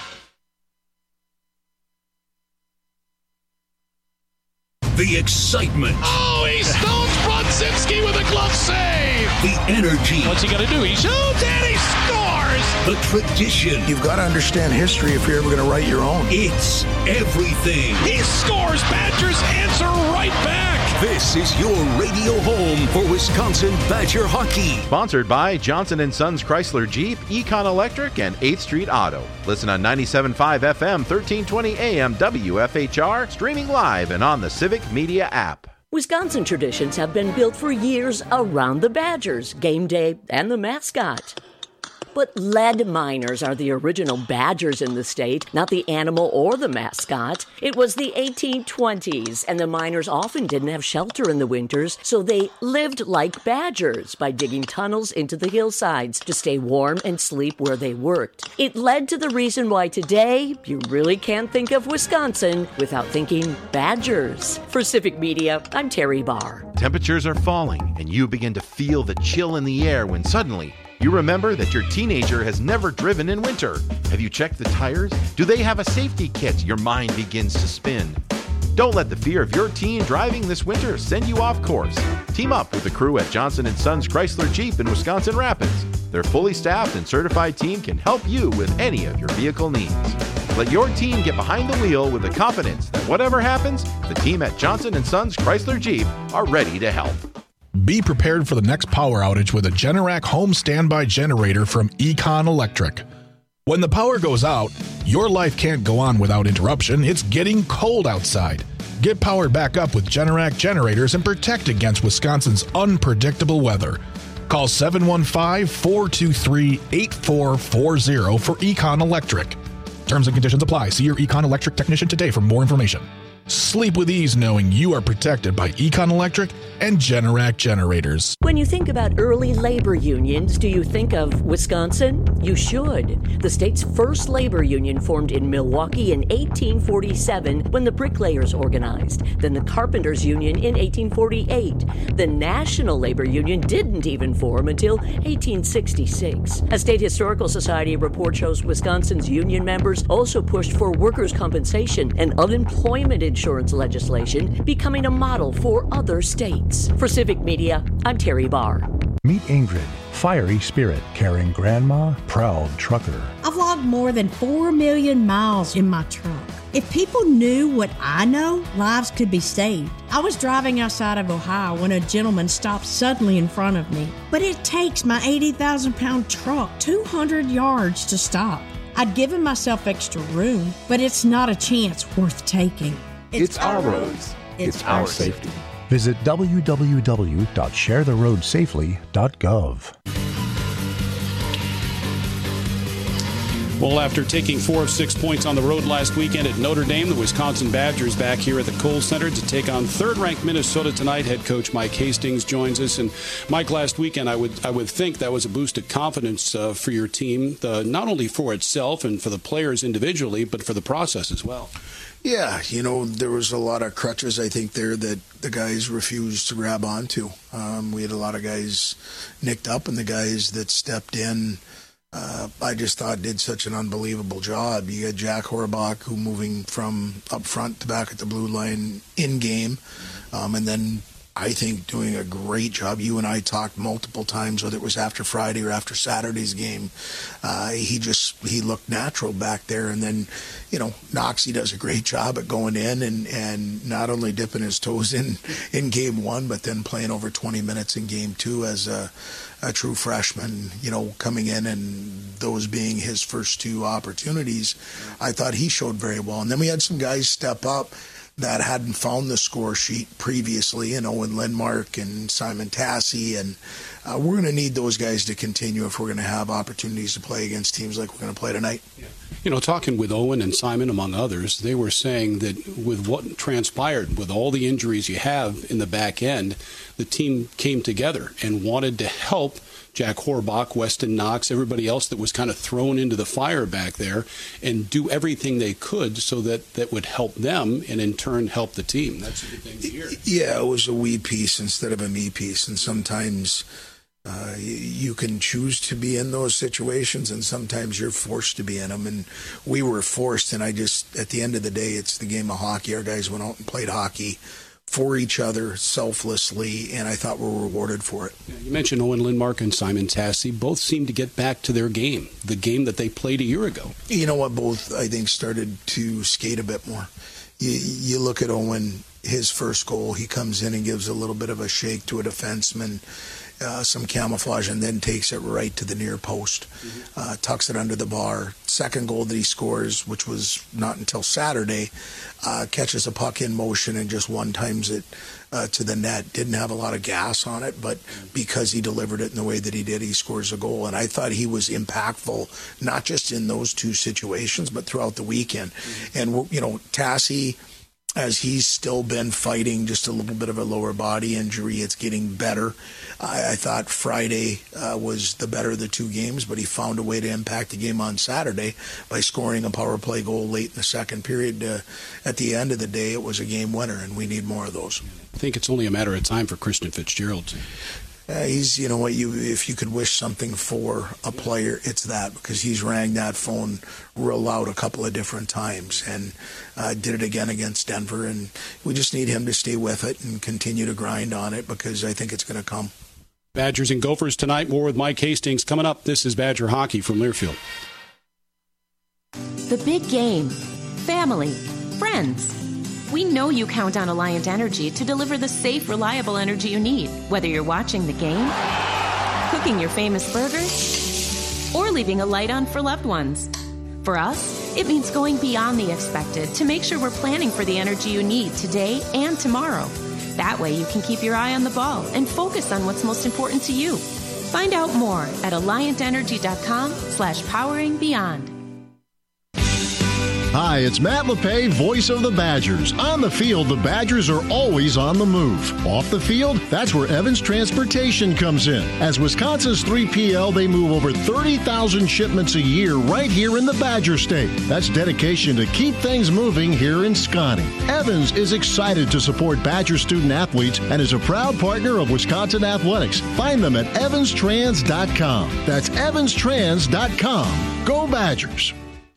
The excitement. Oh, he stones Brodzinski with a glove save. The energy. What's he going to do? He shoots and he scores. The tradition. You've got to understand history if you're ever going to write your own. It's everything. He scores. Badgers answer right back. This is your radio home for Wisconsin Badger hockey. Sponsored by Johnson & Sons Chrysler Jeep, Econ Electric, and 8th Street Auto. Listen on 97.5 FM, 1320 AM WFHR, streaming live and on the Civic Media app. Wisconsin traditions have been built for years around the Badgers, game day, and the mascot. But lead miners are the original Badgers in the state, not the animal or the mascot. It was the 1820s, and the miners often didn't have shelter in the winters, so they lived like badgers by digging tunnels into the hillsides to stay warm and sleep where they worked. It led to the reason why today you really can't think of Wisconsin without thinking Badgers. For Civic Media, I'm Terry Barr. Temperatures are falling, and you begin to feel the chill in the air when suddenly you remember that your teenager has never driven in winter. Have you checked the tires? Do they have a safety kit? Your mind begins to spin. Don't let the fear of your teen driving this winter send you off course. Team up with the crew at Johnson & Sons Chrysler Jeep in Wisconsin Rapids. Their fully staffed and certified team can help you with any of your vehicle needs. Let your team get behind the wheel with the confidence that whatever happens, the team at Johnson & Sons Chrysler Jeep are ready to help. Be prepared for the next power outage with a Generac home standby generator from Econ Electric. When the power goes out, your life can't go on without interruption. It's getting cold outside. Get powered back up with Generac generators and protect against Wisconsin's unpredictable weather. Call 715-423-8440 for Econ Electric. Terms and conditions apply. See your Econ Electric technician today for more information. Sleep with ease knowing you are protected by Econ Electric and Generac generators. When you think about early labor unions, do you think of Wisconsin? You should. The state's first labor union formed in Milwaukee in 1847 when the bricklayers organized. Then the carpenters union in 1848. The National Labor Union didn't even form until 1866. A State Historical Society report shows Wisconsin's union members also pushed for workers' compensation and unemployment insurance legislation, becoming a model for other states. For Civic Media, I'm Terry Barr. Meet Ingrid, fiery spirit, caring grandma, proud trucker. I've logged more than 4 million miles in my truck. If people knew what I know, lives could be saved. I was driving outside of Ohio when a gentleman stopped suddenly in front of me. But it takes my 80,000-pound truck 200 yards to stop. I'd given myself extra room, but it's not a chance worth taking. It's our roads. It's our safety. Visit www.sharetheroadsafely.gov. Well, after taking 4 of 6 points on the road last weekend at Notre Dame, the Wisconsin Badgers back here at the Kohl Center to take on third-ranked Minnesota tonight. Head coach Mike Hastings joins us. And Mike, last weekend I would think that was a boost of confidence for your team, not only for itself and for the players individually, but for the process as well. Yeah, there was a lot of crutches, I think, there that the guys refused to grab onto. We had a lot of guys nicked up, and the guys that stepped in, I just thought did such an unbelievable job. You had Jack Horbach, who moving from up front to back at the blue line in game, and then I think doing a great job. You and I talked multiple times, whether it was after Friday or after Saturday's game. He looked natural back there. And then, Noxie does a great job at going in and not only dipping his toes in game one, but then playing over 20 minutes in game two as a true freshman, coming in and those being his first 2 opportunities. I thought he showed very well. And then we had some guys step up that hadn't found the score sheet previously, and Owen Lindmark and Simon Tassi, and we're going to need those guys to continue if we're going to have opportunities to play against teams like we're going to play tonight. You know, talking with Owen and Simon, among others, they were saying that with what transpired, with all the injuries you have in the back end, the team came together and wanted to help Jack Horbach, Weston Knox, everybody else that was kind of thrown into the fire back there, and do everything they could so that would help them and in turn help the team. That's a good thing to hear. Yeah, it was a we piece instead of a me piece, and sometimes you can choose to be in those situations, and sometimes you're forced to be in them, and we were forced. And at the end of the day, it's the game of hockey. Our guys went out and played hockey for each other selflessly, and I thought we were rewarded for it. Yeah, you mentioned Owen Lindmark and Simon Tassi. Both seemed to get back to their game, the game that they played a year ago. You know what? Both, I think, started to skate a bit more. You look at Owen, his first goal, he comes in and gives a little bit of a shake to a defenseman, some camouflage, and then takes it right to the near post, tucks it under the bar. Second goal that he scores, which was not until Saturday, catches a puck in motion and just one-times it to the net. Didn't have a lot of gas on it, but because he delivered it in the way that he did, he scores a goal. And I thought he was impactful, not just in those two situations, but throughout the weekend. And, you know, Tassi, as he's still been fighting just a little bit of a lower body injury, it's getting better. I thought Friday was the better of the two games, but he found a way to impact the game on Saturday by scoring a power play goal late in the second period. At the end of the day, it was a game winner, and we need more of those. I think it's only a matter of time for Christian Fitzgerald. He's, you know what, if you could wish something for a player, it's that, because he's rang that phone real loud a couple of different times and did it again against Denver, and we just need him to stay with it and continue to grind on it, because I think it's going to come. Badgers and Gophers tonight. More with Mike Hastings coming up. This is Badger Hockey from Learfield. The big game. Family. Friends. We know you count on Alliant Energy to deliver the safe, reliable energy you need, whether you're watching the game, cooking your famous burgers, or leaving a light on for loved ones. For us, it means going beyond the expected to make sure we're planning for the energy you need today and tomorrow. That way you can keep your eye on the ball and focus on what's most important to you. Find out more at alliantenergy.com/poweringbeyond. Hi, it's Matt LePay, voice of the Badgers. On the field, the Badgers are always on the move. Off the field, that's where Evans Transportation comes in. As Wisconsin's 3PL, they move over 30,000 shipments a year right here in the Badger State. That's dedication to keep things moving here in Scotty. Evans is excited to support Badger student athletes and is a proud partner of Wisconsin Athletics. Find them at evanstrans.com. That's evanstrans.com. Go Badgers!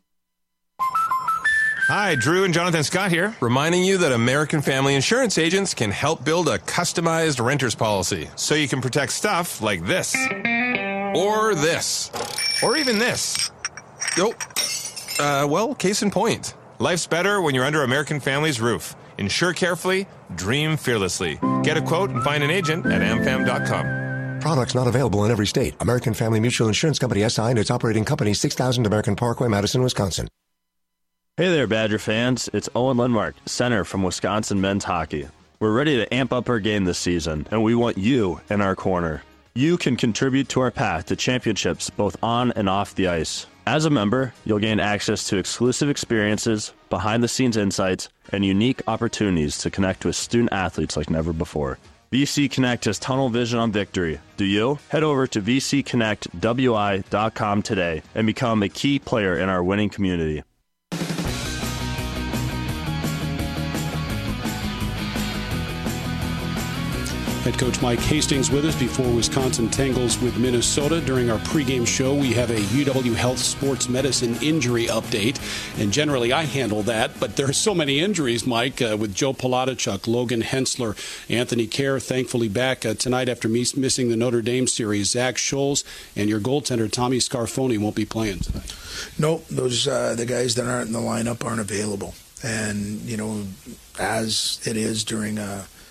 Hi, Drew and Jonathan Scott here, reminding you that American Family Insurance agents can help build a customized renter's policy so you can protect stuff like this, or this, or even this. Well, case in point. Life's better when you're under American Family's roof. Insure carefully, dream fearlessly. Get a quote and find an agent at amfam.com. Products not available in every state. American Family Mutual Insurance Company SI and its operating company, 6000 American Parkway, Madison, Wisconsin. Hey there, Badger fans. It's Owen Lindmark, center from Wisconsin men's hockey. We're ready to amp up our game this season, and we want you in our corner. You can contribute to our path to championships both on and off the ice. As a member, you'll gain access to exclusive experiences, behind-the-scenes insights, and unique opportunities to connect with student athletes like never before. VC Connect has tunnel vision on victory. Do you? Head over to vcconnectwi.com today and become a key player in our winning community. Head coach Mike Hastings with us before Wisconsin tangles with Minnesota. During our pregame show, we have a UW Health Sports Medicine injury update. And generally, I handle that. But there are so many injuries, Mike, with Joe Palatichuk, Logan Hensler, Anthony Kerr, thankfully back tonight after missing the Notre Dame series. Zach Scholes and your goaltender, Tommy Scarfoni, won't be playing tonight. Nope, those the guys that aren't in the lineup aren't available. And, you know, as it is during a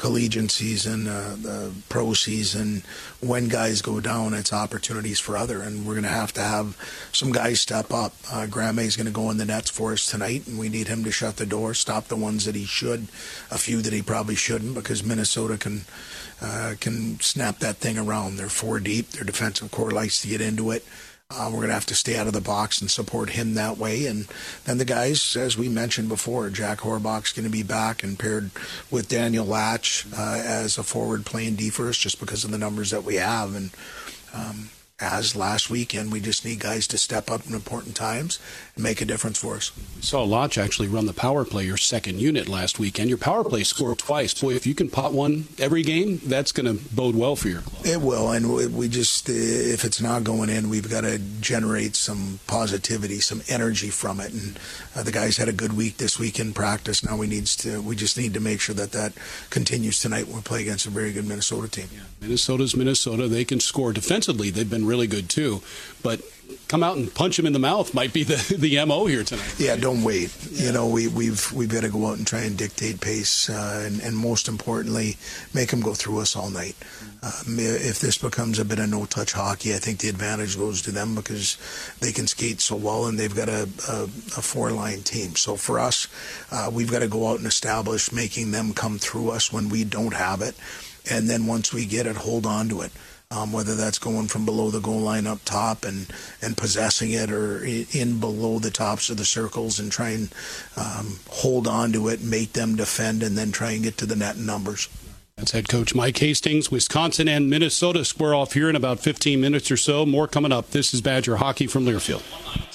collegiate season, the pro season, when guys go down, it's opportunities for other, and we're going to have some guys step up. Graham May's going to go in the nets for us tonight, and we need him to shut the door, stop the ones that he should, a few that he probably shouldn't, because Minnesota can snap that thing around. They're 4 deep. Their defensive core likes to get into it. We're going to have to stay out of the box and support him that way. And then the guys, as we mentioned before, Jack Horbach's going to be back and paired with Daniel Latch as a forward playing D for us, just because of the numbers that we have. And as last weekend, we just need guys to step up in important times and make a difference for us. We saw Lodge actually run the power play, your second unit last weekend. Your power play scored twice. Boy, if you can pot one every game, that's going to bode well for your club. It will, and we just, if it's not going in, we've got to generate some positivity, some energy from it. And the guys had a good week this week in practice. Now we just need to make sure that continues tonight when we play against a very good Minnesota team. Yeah, Minnesota's Minnesota. They can score defensively. They've been really good too, but come out and punch him in the mouth might be the MO here tonight. Yeah, don't wait. Yeah. You know, we've got to go out and try and dictate pace, and most importantly, make them go through us all night. If this becomes a bit of no-touch hockey, I think the advantage goes to them because they can skate so well, and they've got a 4-line team. So for us, we've got to go out and establish making them come through us when we don't have it, and then once we get it, hold on to it. Whether that's going from below the goal line up top and possessing it, or in below the tops of the circles and try and hold on to it, make them defend, and then try and get to the net in numbers. That's head coach Mike Hastings. Wisconsin and Minnesota square off here in about 15 minutes or so. More coming up. This is Badger Hockey from Learfield.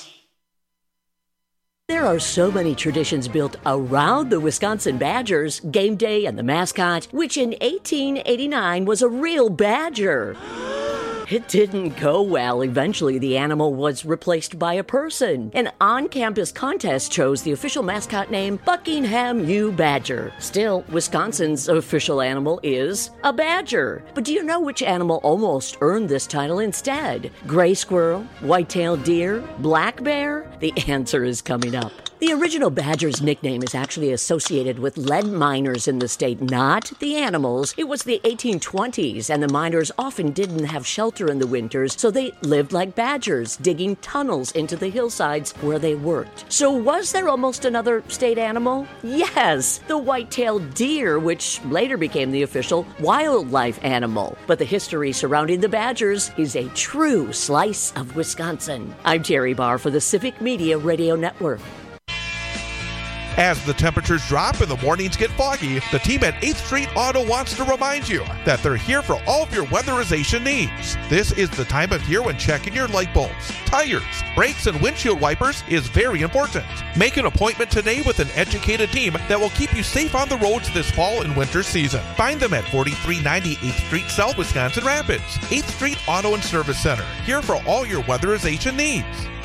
There are so many traditions built around the Wisconsin Badgers, game day and the mascot, which in 1889 was a real badger. It didn't go well. Eventually, the animal was replaced by a person. An on-campus contest chose the official mascot name Buckingham U. Badger. Still, Wisconsin's official animal is a badger. But do you know which animal almost earned this title instead? Gray squirrel, white-tailed deer, black bear? The answer is coming up. The original badger's nickname is actually associated with lead miners in the state, not the animals. It was the 1820s, and the miners often didn't have shelter in the winters, so they lived like badgers, digging tunnels into the hillsides where they worked. So was there almost another state animal? Yes, the white-tailed deer, which later became the official wildlife animal. But the history surrounding the Badgers is a true slice of Wisconsin. I'm Terry Barr for the Civic Media Radio Network. As the temperatures drop and the mornings get foggy, the team at 8th Street Auto wants to remind you that they're here for all of your weatherization needs. This is the time of year when checking your light bulbs, tires, brakes, and windshield wipers is very important. Make an appointment today with an educated team that will keep you safe on the roads this fall and winter season. Find them at 4390 8th Street South, Wisconsin Rapids. 8th Street Auto and Service Center, here for all your weatherization needs.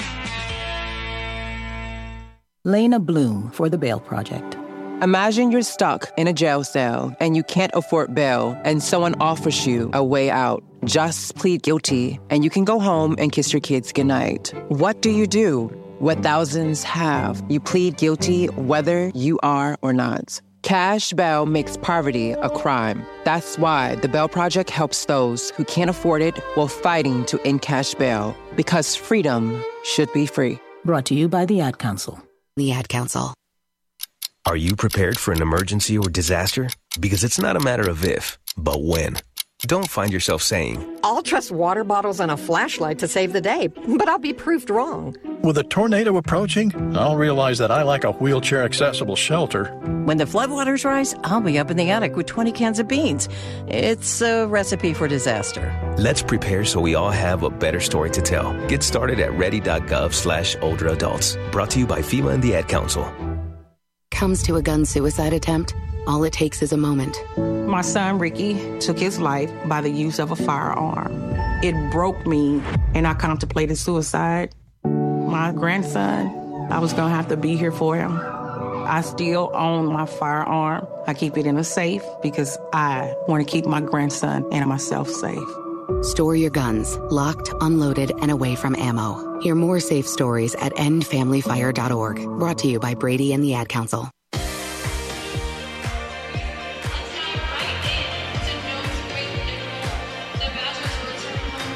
Lena Bloom for the Bail Project. Imagine you're stuck in a jail cell and you can't afford bail and someone offers you a way out. Just plead guilty and you can go home and kiss your kids goodnight. What do? What thousands have. You plead guilty whether you are or not. Cash bail makes poverty a crime. That's why the Bail Project helps those who can't afford it while fighting to end cash bail. Because freedom should be free. Brought to you by the Ad Council. The Ad Council. Are you prepared for an emergency or disaster? Because it's not a matter of if, but when. Don't find yourself saying, I'll trust water bottles and a flashlight to save the day, but I'll be proved wrong. With a tornado approaching, I'll realize that I lack a wheelchair-accessible shelter. When the floodwaters rise, I'll be up in the attic with 20 cans of beans. It's a recipe for disaster. Let's prepare so we all have a better story to tell. Get started at ready.gov/older adults. Brought to you by FEMA and the Ad Council. Comes to a gun suicide attempt, all it takes is a moment. My son, Ricky, took his life by the use of a firearm. It broke me, and I contemplated suicide. My grandson, I was going to have to be here for him. I still own my firearm. I keep it in a safe because I want to keep my grandson and myself safe. Store your guns, locked, unloaded, and away from ammo. Hear more safe stories at endfamilyfire.org. Brought to you by Brady and the Ad Council.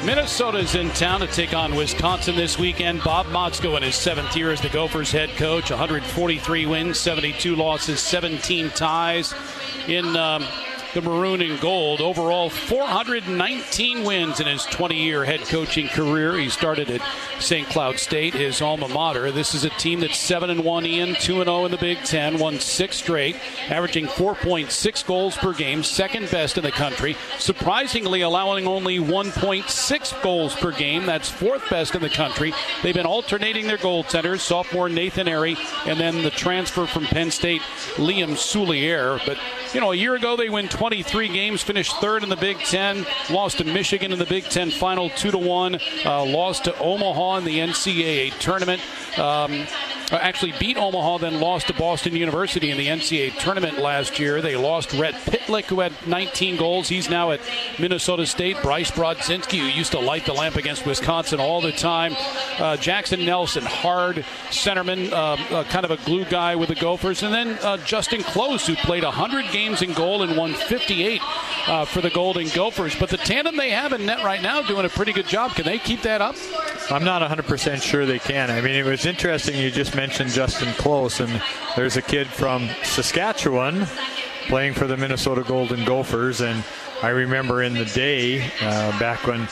Minnesota's in town to take on Wisconsin this weekend. Bob Motzko in his 7th year as the Gophers head coach. 143 wins, 72 losses, 17 ties in the maroon and gold. Overall, 419 wins in his 20-year head coaching career. He started at St. Cloud State, his alma mater. This is a team that's 7-1, Ian, 2-0 in the Big Ten, won 6 straight, averaging 4.6 goals per game, second best in the country. Surprisingly, allowing only 1.6 goals per game. That's 4th best in the country. They've been alternating their goaltenders, sophomore Nathan Airy, and then the transfer from Penn State, Liam Souliere. But, a year ago they win 23 games, finished 3rd in the Big Ten, lost to Michigan in the Big Ten final 2-1, lost to Omaha in the NCAA tournament. Actually beat Omaha, then lost to Boston University in the NCAA tournament last year. They lost Rhett Pitlick, who had 19 goals. He's now at Minnesota State. Bryce Brodzinski, who used to light the lamp against Wisconsin all the time. Jackson Nelson, hard centerman, kind of a glue guy with the Gophers. And then Justin Close, who played 100 games in goal and won 58 for the Golden Gophers. But the tandem they have in net right now doing a pretty good job. Can they keep that up? I'm not 100% sure they can. I mean, it was interesting you just mentioned Justin Close, and there's a kid from Saskatchewan playing for the Minnesota Golden Gophers, and I remember in the day, back when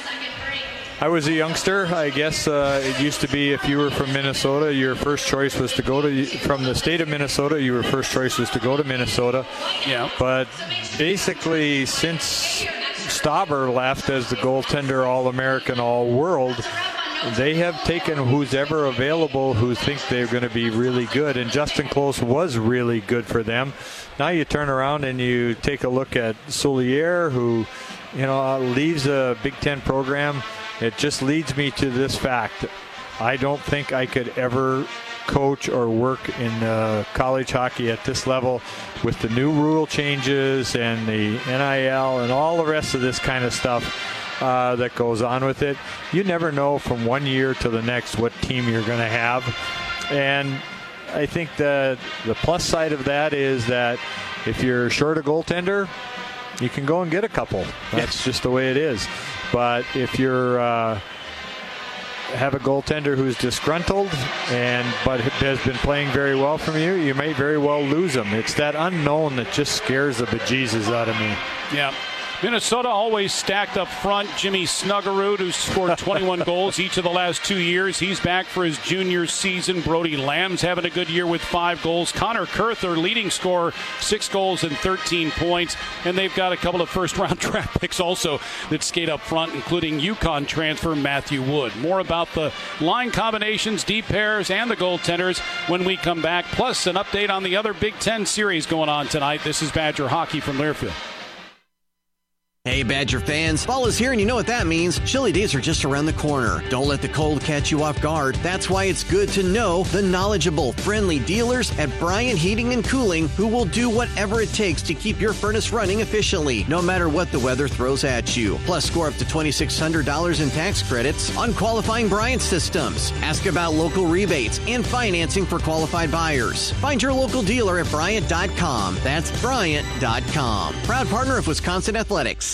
I was a youngster, I guess it used to be if you were from Minnesota, your first choice was to go from the state of Minnesota, your first choice was to go to Minnesota. Yeah. But basically, since Stauber left as the goaltender All-American, All-World, they have taken who's ever available who think they're going to be really good, and Justin Close was really good for them. Now you turn around and you take a look at Souliere, who leaves a Big Ten program. It just leads me to this fact. I don't think I could ever coach or work in college hockey at this level with the new rule changes and the NIL and all the rest of this kind of stuff that goes on with it. You never know from one year to the next what team you're going to have. And I think that the plus side of that is that if you're short a goaltender, you can go and get a couple. That's just the way it is. But if you're have a goaltender who's disgruntled but has been playing very well from you, you may very well lose them. It's that unknown that just scares the bejesus out of me. Yeah. Minnesota always stacked up front. Jimmy Snuggerud, who's scored 21 goals each of the last 2 years. He's back for his junior season. Brody Lamb's having a good year with 5 goals. Connor Kurth, their leading scorer, 6 goals and 13 points. And they've got a couple of first-round draft picks also that skate up front, including UConn transfer Matthew Wood. More about the line combinations, deep pairs, and the goaltenders when we come back. Plus, an update on the other Big Ten series going on tonight. This is Badger Hockey from Learfield. Hey, Badger fans, fall is here and you know what that means. Chilly days are just around the corner. Don't let the cold catch you off guard. That's why it's good to know the knowledgeable, friendly dealers at Bryant Heating and Cooling who will do whatever it takes to keep your furnace running efficiently, no matter what the weather throws at you. Plus, score up to $2,600 in tax credits on qualifying Bryant systems. Ask about local rebates and financing for qualified buyers. Find your local dealer at Bryant.com. That's Bryant.com. Proud partner of Wisconsin Athletics.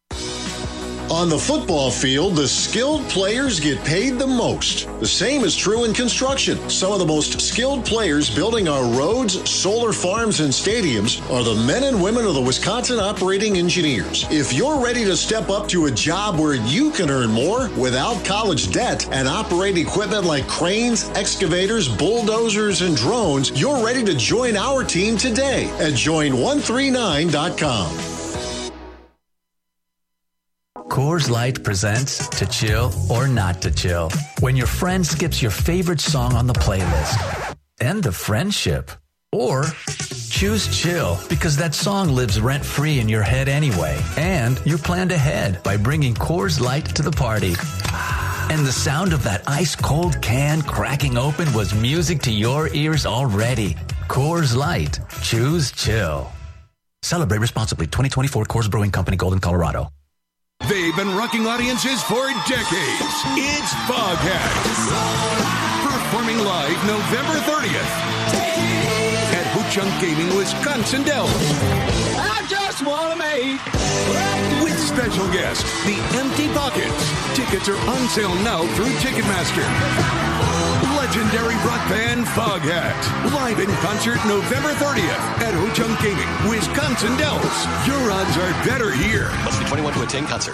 On the football field, the skilled players get paid the most. The same is true in construction. Some of the most skilled players building our roads, solar farms, and stadiums are the men and women of the Wisconsin Operating Engineers. If you're ready to step up to a job where you can earn more without college debt and operate equipment like cranes, excavators, bulldozers, and drones, you're ready to join our team today at join139.com. Coors Light presents To Chill or Not to Chill. When your friend skips your favorite song on the playlist. End the friendship. Or choose chill because that song lives rent-free in your head anyway. And you planned ahead by bringing Coors Light to the party. And the sound of that ice-cold can cracking open was music to your ears already. Coors Light. Choose chill. Celebrate responsibly. 2024 Coors Brewing Company, Golden, Colorado. They've been rocking audiences for decades. It's Foghat. Performing live November 30th at Ho-Chunk Gaming Wisconsin Dells. I just want to make. With special guest, the Empty Pockets. Tickets are on sale now through Ticketmaster. Legendary rock band Foghat. Live in concert November 30th at Ho-Chunk Gaming, Wisconsin Dells. Your odds are better here. Must be 21 to attend concert.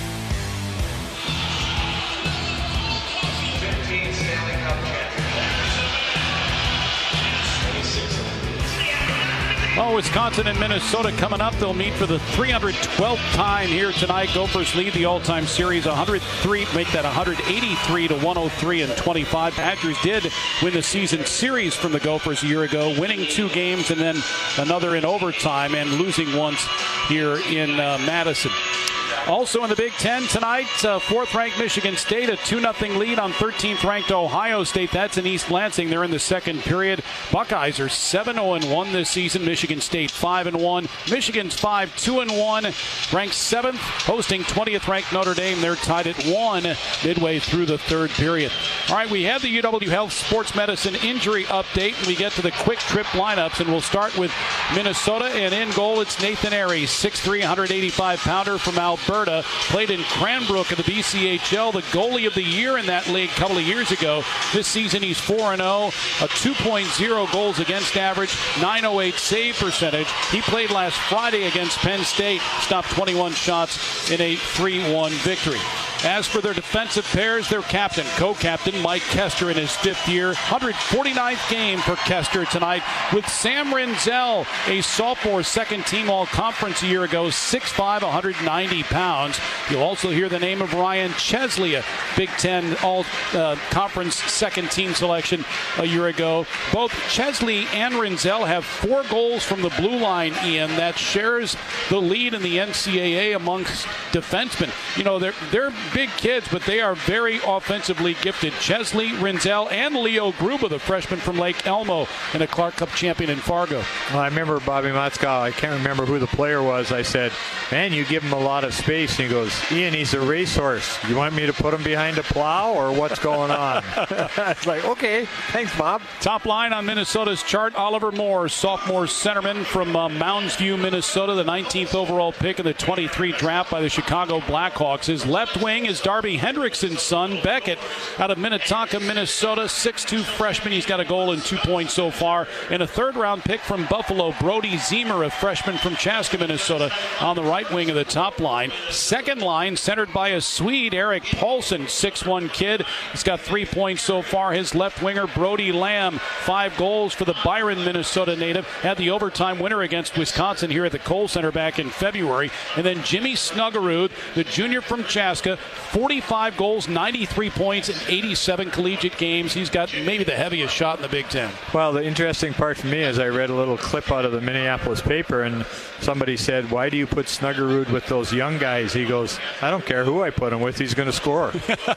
Oh, Wisconsin and Minnesota coming up. They'll meet for the 312th time here tonight. Gophers lead the all-time series 103, make that 183 to 103 and 25. Badgers did win the season series from the Gophers a year ago, winning 2 games and then another in overtime and losing once here in Madison. Also in the Big Ten tonight, 4th-ranked Michigan State, a 2-0 lead on 13th-ranked Ohio State. That's in East Lansing. They're in the second period. Buckeyes are 7-0-1 this season. Michigan State 5-1. Michigan's 5-2-1. Ranked 7th, hosting 20th-ranked Notre Dame. They're tied at 1 midway through the third period. All right, we have the UW Health Sports Medicine injury update. We get to the quick trip lineups, and we'll start with Minnesota. And in goal, it's Nathan Aries, 6'3", 185-pounder from Alberta. Played in Cranbrook of the BCHL, the goalie of the year in that league a couple of years ago. This season he's 4-0, a 2.0 goals against average, 908 save percentage. He played last Friday against Penn State, stopped 21 shots in a 3-1 victory. As for their defensive pairs, their captain, co-captain Mike Kester in his 5th year. 149th game for Kester tonight with Sam Rinzel, a sophomore second-team all-conference a year ago, 6'5", 190 pounds. You'll also hear the name of Ryan Chesley, a Big Ten all-conference second-team selection a year ago. Both Chesley and Rinzel have 4 goals from the blue line, Ian. That shares the lead in the NCAA amongst defensemen. You know, they're big kids, but they are very offensively gifted. Chesley, Rinzel, and Leo Gruba, the freshman from Lake Elmo and a Clark Cup champion in Fargo. Well, I remember Bobby Motzkow. I can't remember who the player was. I said, man, you give him a lot of space. And he goes, Ian, he's a racehorse. You want me to put him behind a plow or what's going on? It's like, okay, thanks, Bob. Top line on Minnesota's chart, Oliver Moore, sophomore centerman from Mounds View, Minnesota, the 19th overall pick in the 23 draft by the Chicago Blackhawks. His left wing is Darby Hendrickson's son, Beckett, out of Minnetonka, Minnesota, 6'2" freshman. He's got a goal and 2 points so far. And a 3rd-round pick from Buffalo, Brody Zemer, a freshman from Chaska, Minnesota, on the right wing of the top line. Second line centered by a Swede, Eric Paulson, 6'1" kid. He's got 3 points so far. His left winger, Brody Lamb, 5 goals for the Byron, Minnesota native. Had the overtime winner against Wisconsin here at the Kohl Center back in February. And then Jimmy Snuggerud, the junior from Chaska, 45 goals, 93 points in 87 collegiate games. He's got maybe the heaviest shot in the Big Ten. Well, the interesting part for me is I read a little clip out of the Minneapolis paper, and somebody said, why do you put Snuggerud with those young guys? He goes, I don't care who I put him with. He's going to score.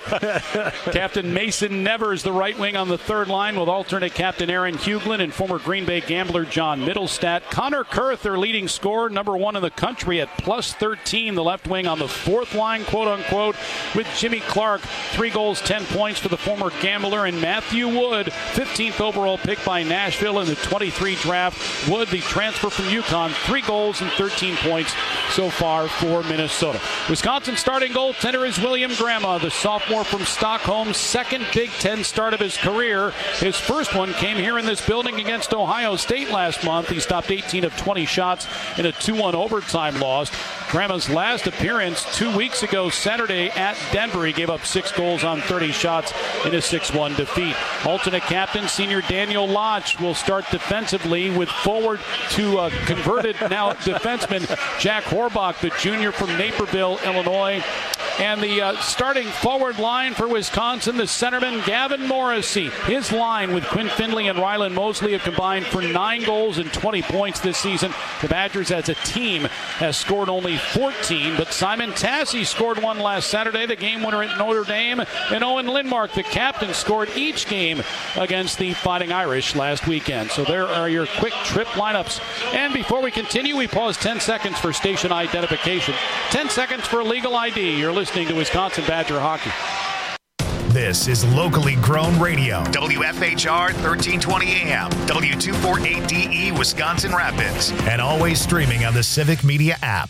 Captain Mason Nevers, the right wing on the 3rd line, with alternate captain Aaron Huglin and former Green Bay gambler John Middlestat. Connor Kurth, their leading scorer, number 1 in the country at plus 13, the left wing on the 4th line, quote-unquote, with Jimmy Clark, 3 goals, 10 points for the former gambler, and Matthew Wood, 15th overall pick by Nashville in the 23 draft. Wood, the transfer from UConn, 3 goals and 13 points so far for Minnesota. Wisconsin starting goaltender is William Grandma, the sophomore from Stockholm's 2nd Big Ten start of his career. His first one came here in this building against Ohio State last month. He stopped 18 of 20 shots in a 2-1 overtime loss. Grandma's last appearance 2 weeks ago Saturday at Denver. He gave up 6 goals on 30 shots in a 6-1 defeat. Alternate captain, senior Daniel Lodge, will start defensively with forward to converted now defenseman Jack Horbach, the junior from Naperville, Illinois. And the starting forward line for Wisconsin, the centerman Gavin Morrissey. His line with Quinn Findlay and Rylan Mosley have combined for 9 goals and 20 points this season. The Badgers as a team has scored only 14, but Simon Tassi scored 1 last Saturday, the game winner at Notre Dame. And Owen Lindmark, the captain, scored each game against the Fighting Irish last weekend. So there are your quick trip lineups. And before we continue, we pause 10 seconds for station identification. 10 seconds for legal ID. You're listening to Wisconsin Badger Hockey. This is locally grown radio. WFHR 1320 AM, W248DE, Wisconsin Rapids. And always streaming on the Civic Media app.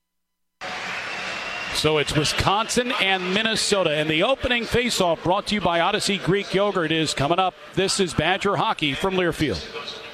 So it's Wisconsin and Minnesota. And the opening faceoff brought to you by Odyssey Greek Yogurt is coming up. This is Badger Hockey from Learfield.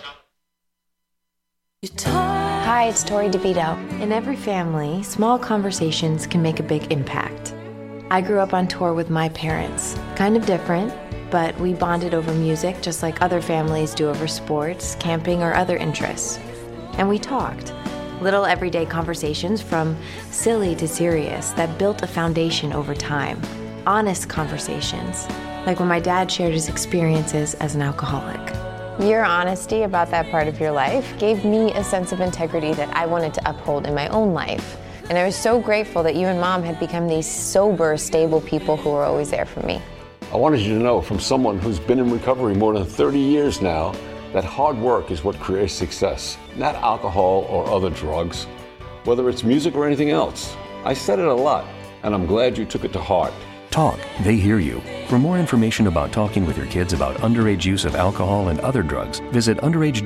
Hi, it's Tori DeVito. In every family, small conversations can make a big impact. I grew up on tour with my parents. Kind of different, but we bonded over music just like other families do over sports, camping, or other interests. And we talked. Little everyday conversations from silly to serious that built a foundation over time. Honest conversations, like when my dad shared his experiences as an alcoholic. Your honesty about that part of your life gave me a sense of integrity that I wanted to uphold in my own life. And I was so grateful that you and Mom had become these sober, stable people who were always there for me. I wanted you to know from someone who's been in recovery more than 30 years now that hard work is what creates success, not alcohol or other drugs, whether it's music or anything else. I said it a lot, and I'm glad you took it to heart. Talk, they hear you. For more information about talking with your kids about underage use of alcohol and other drugs, visit underage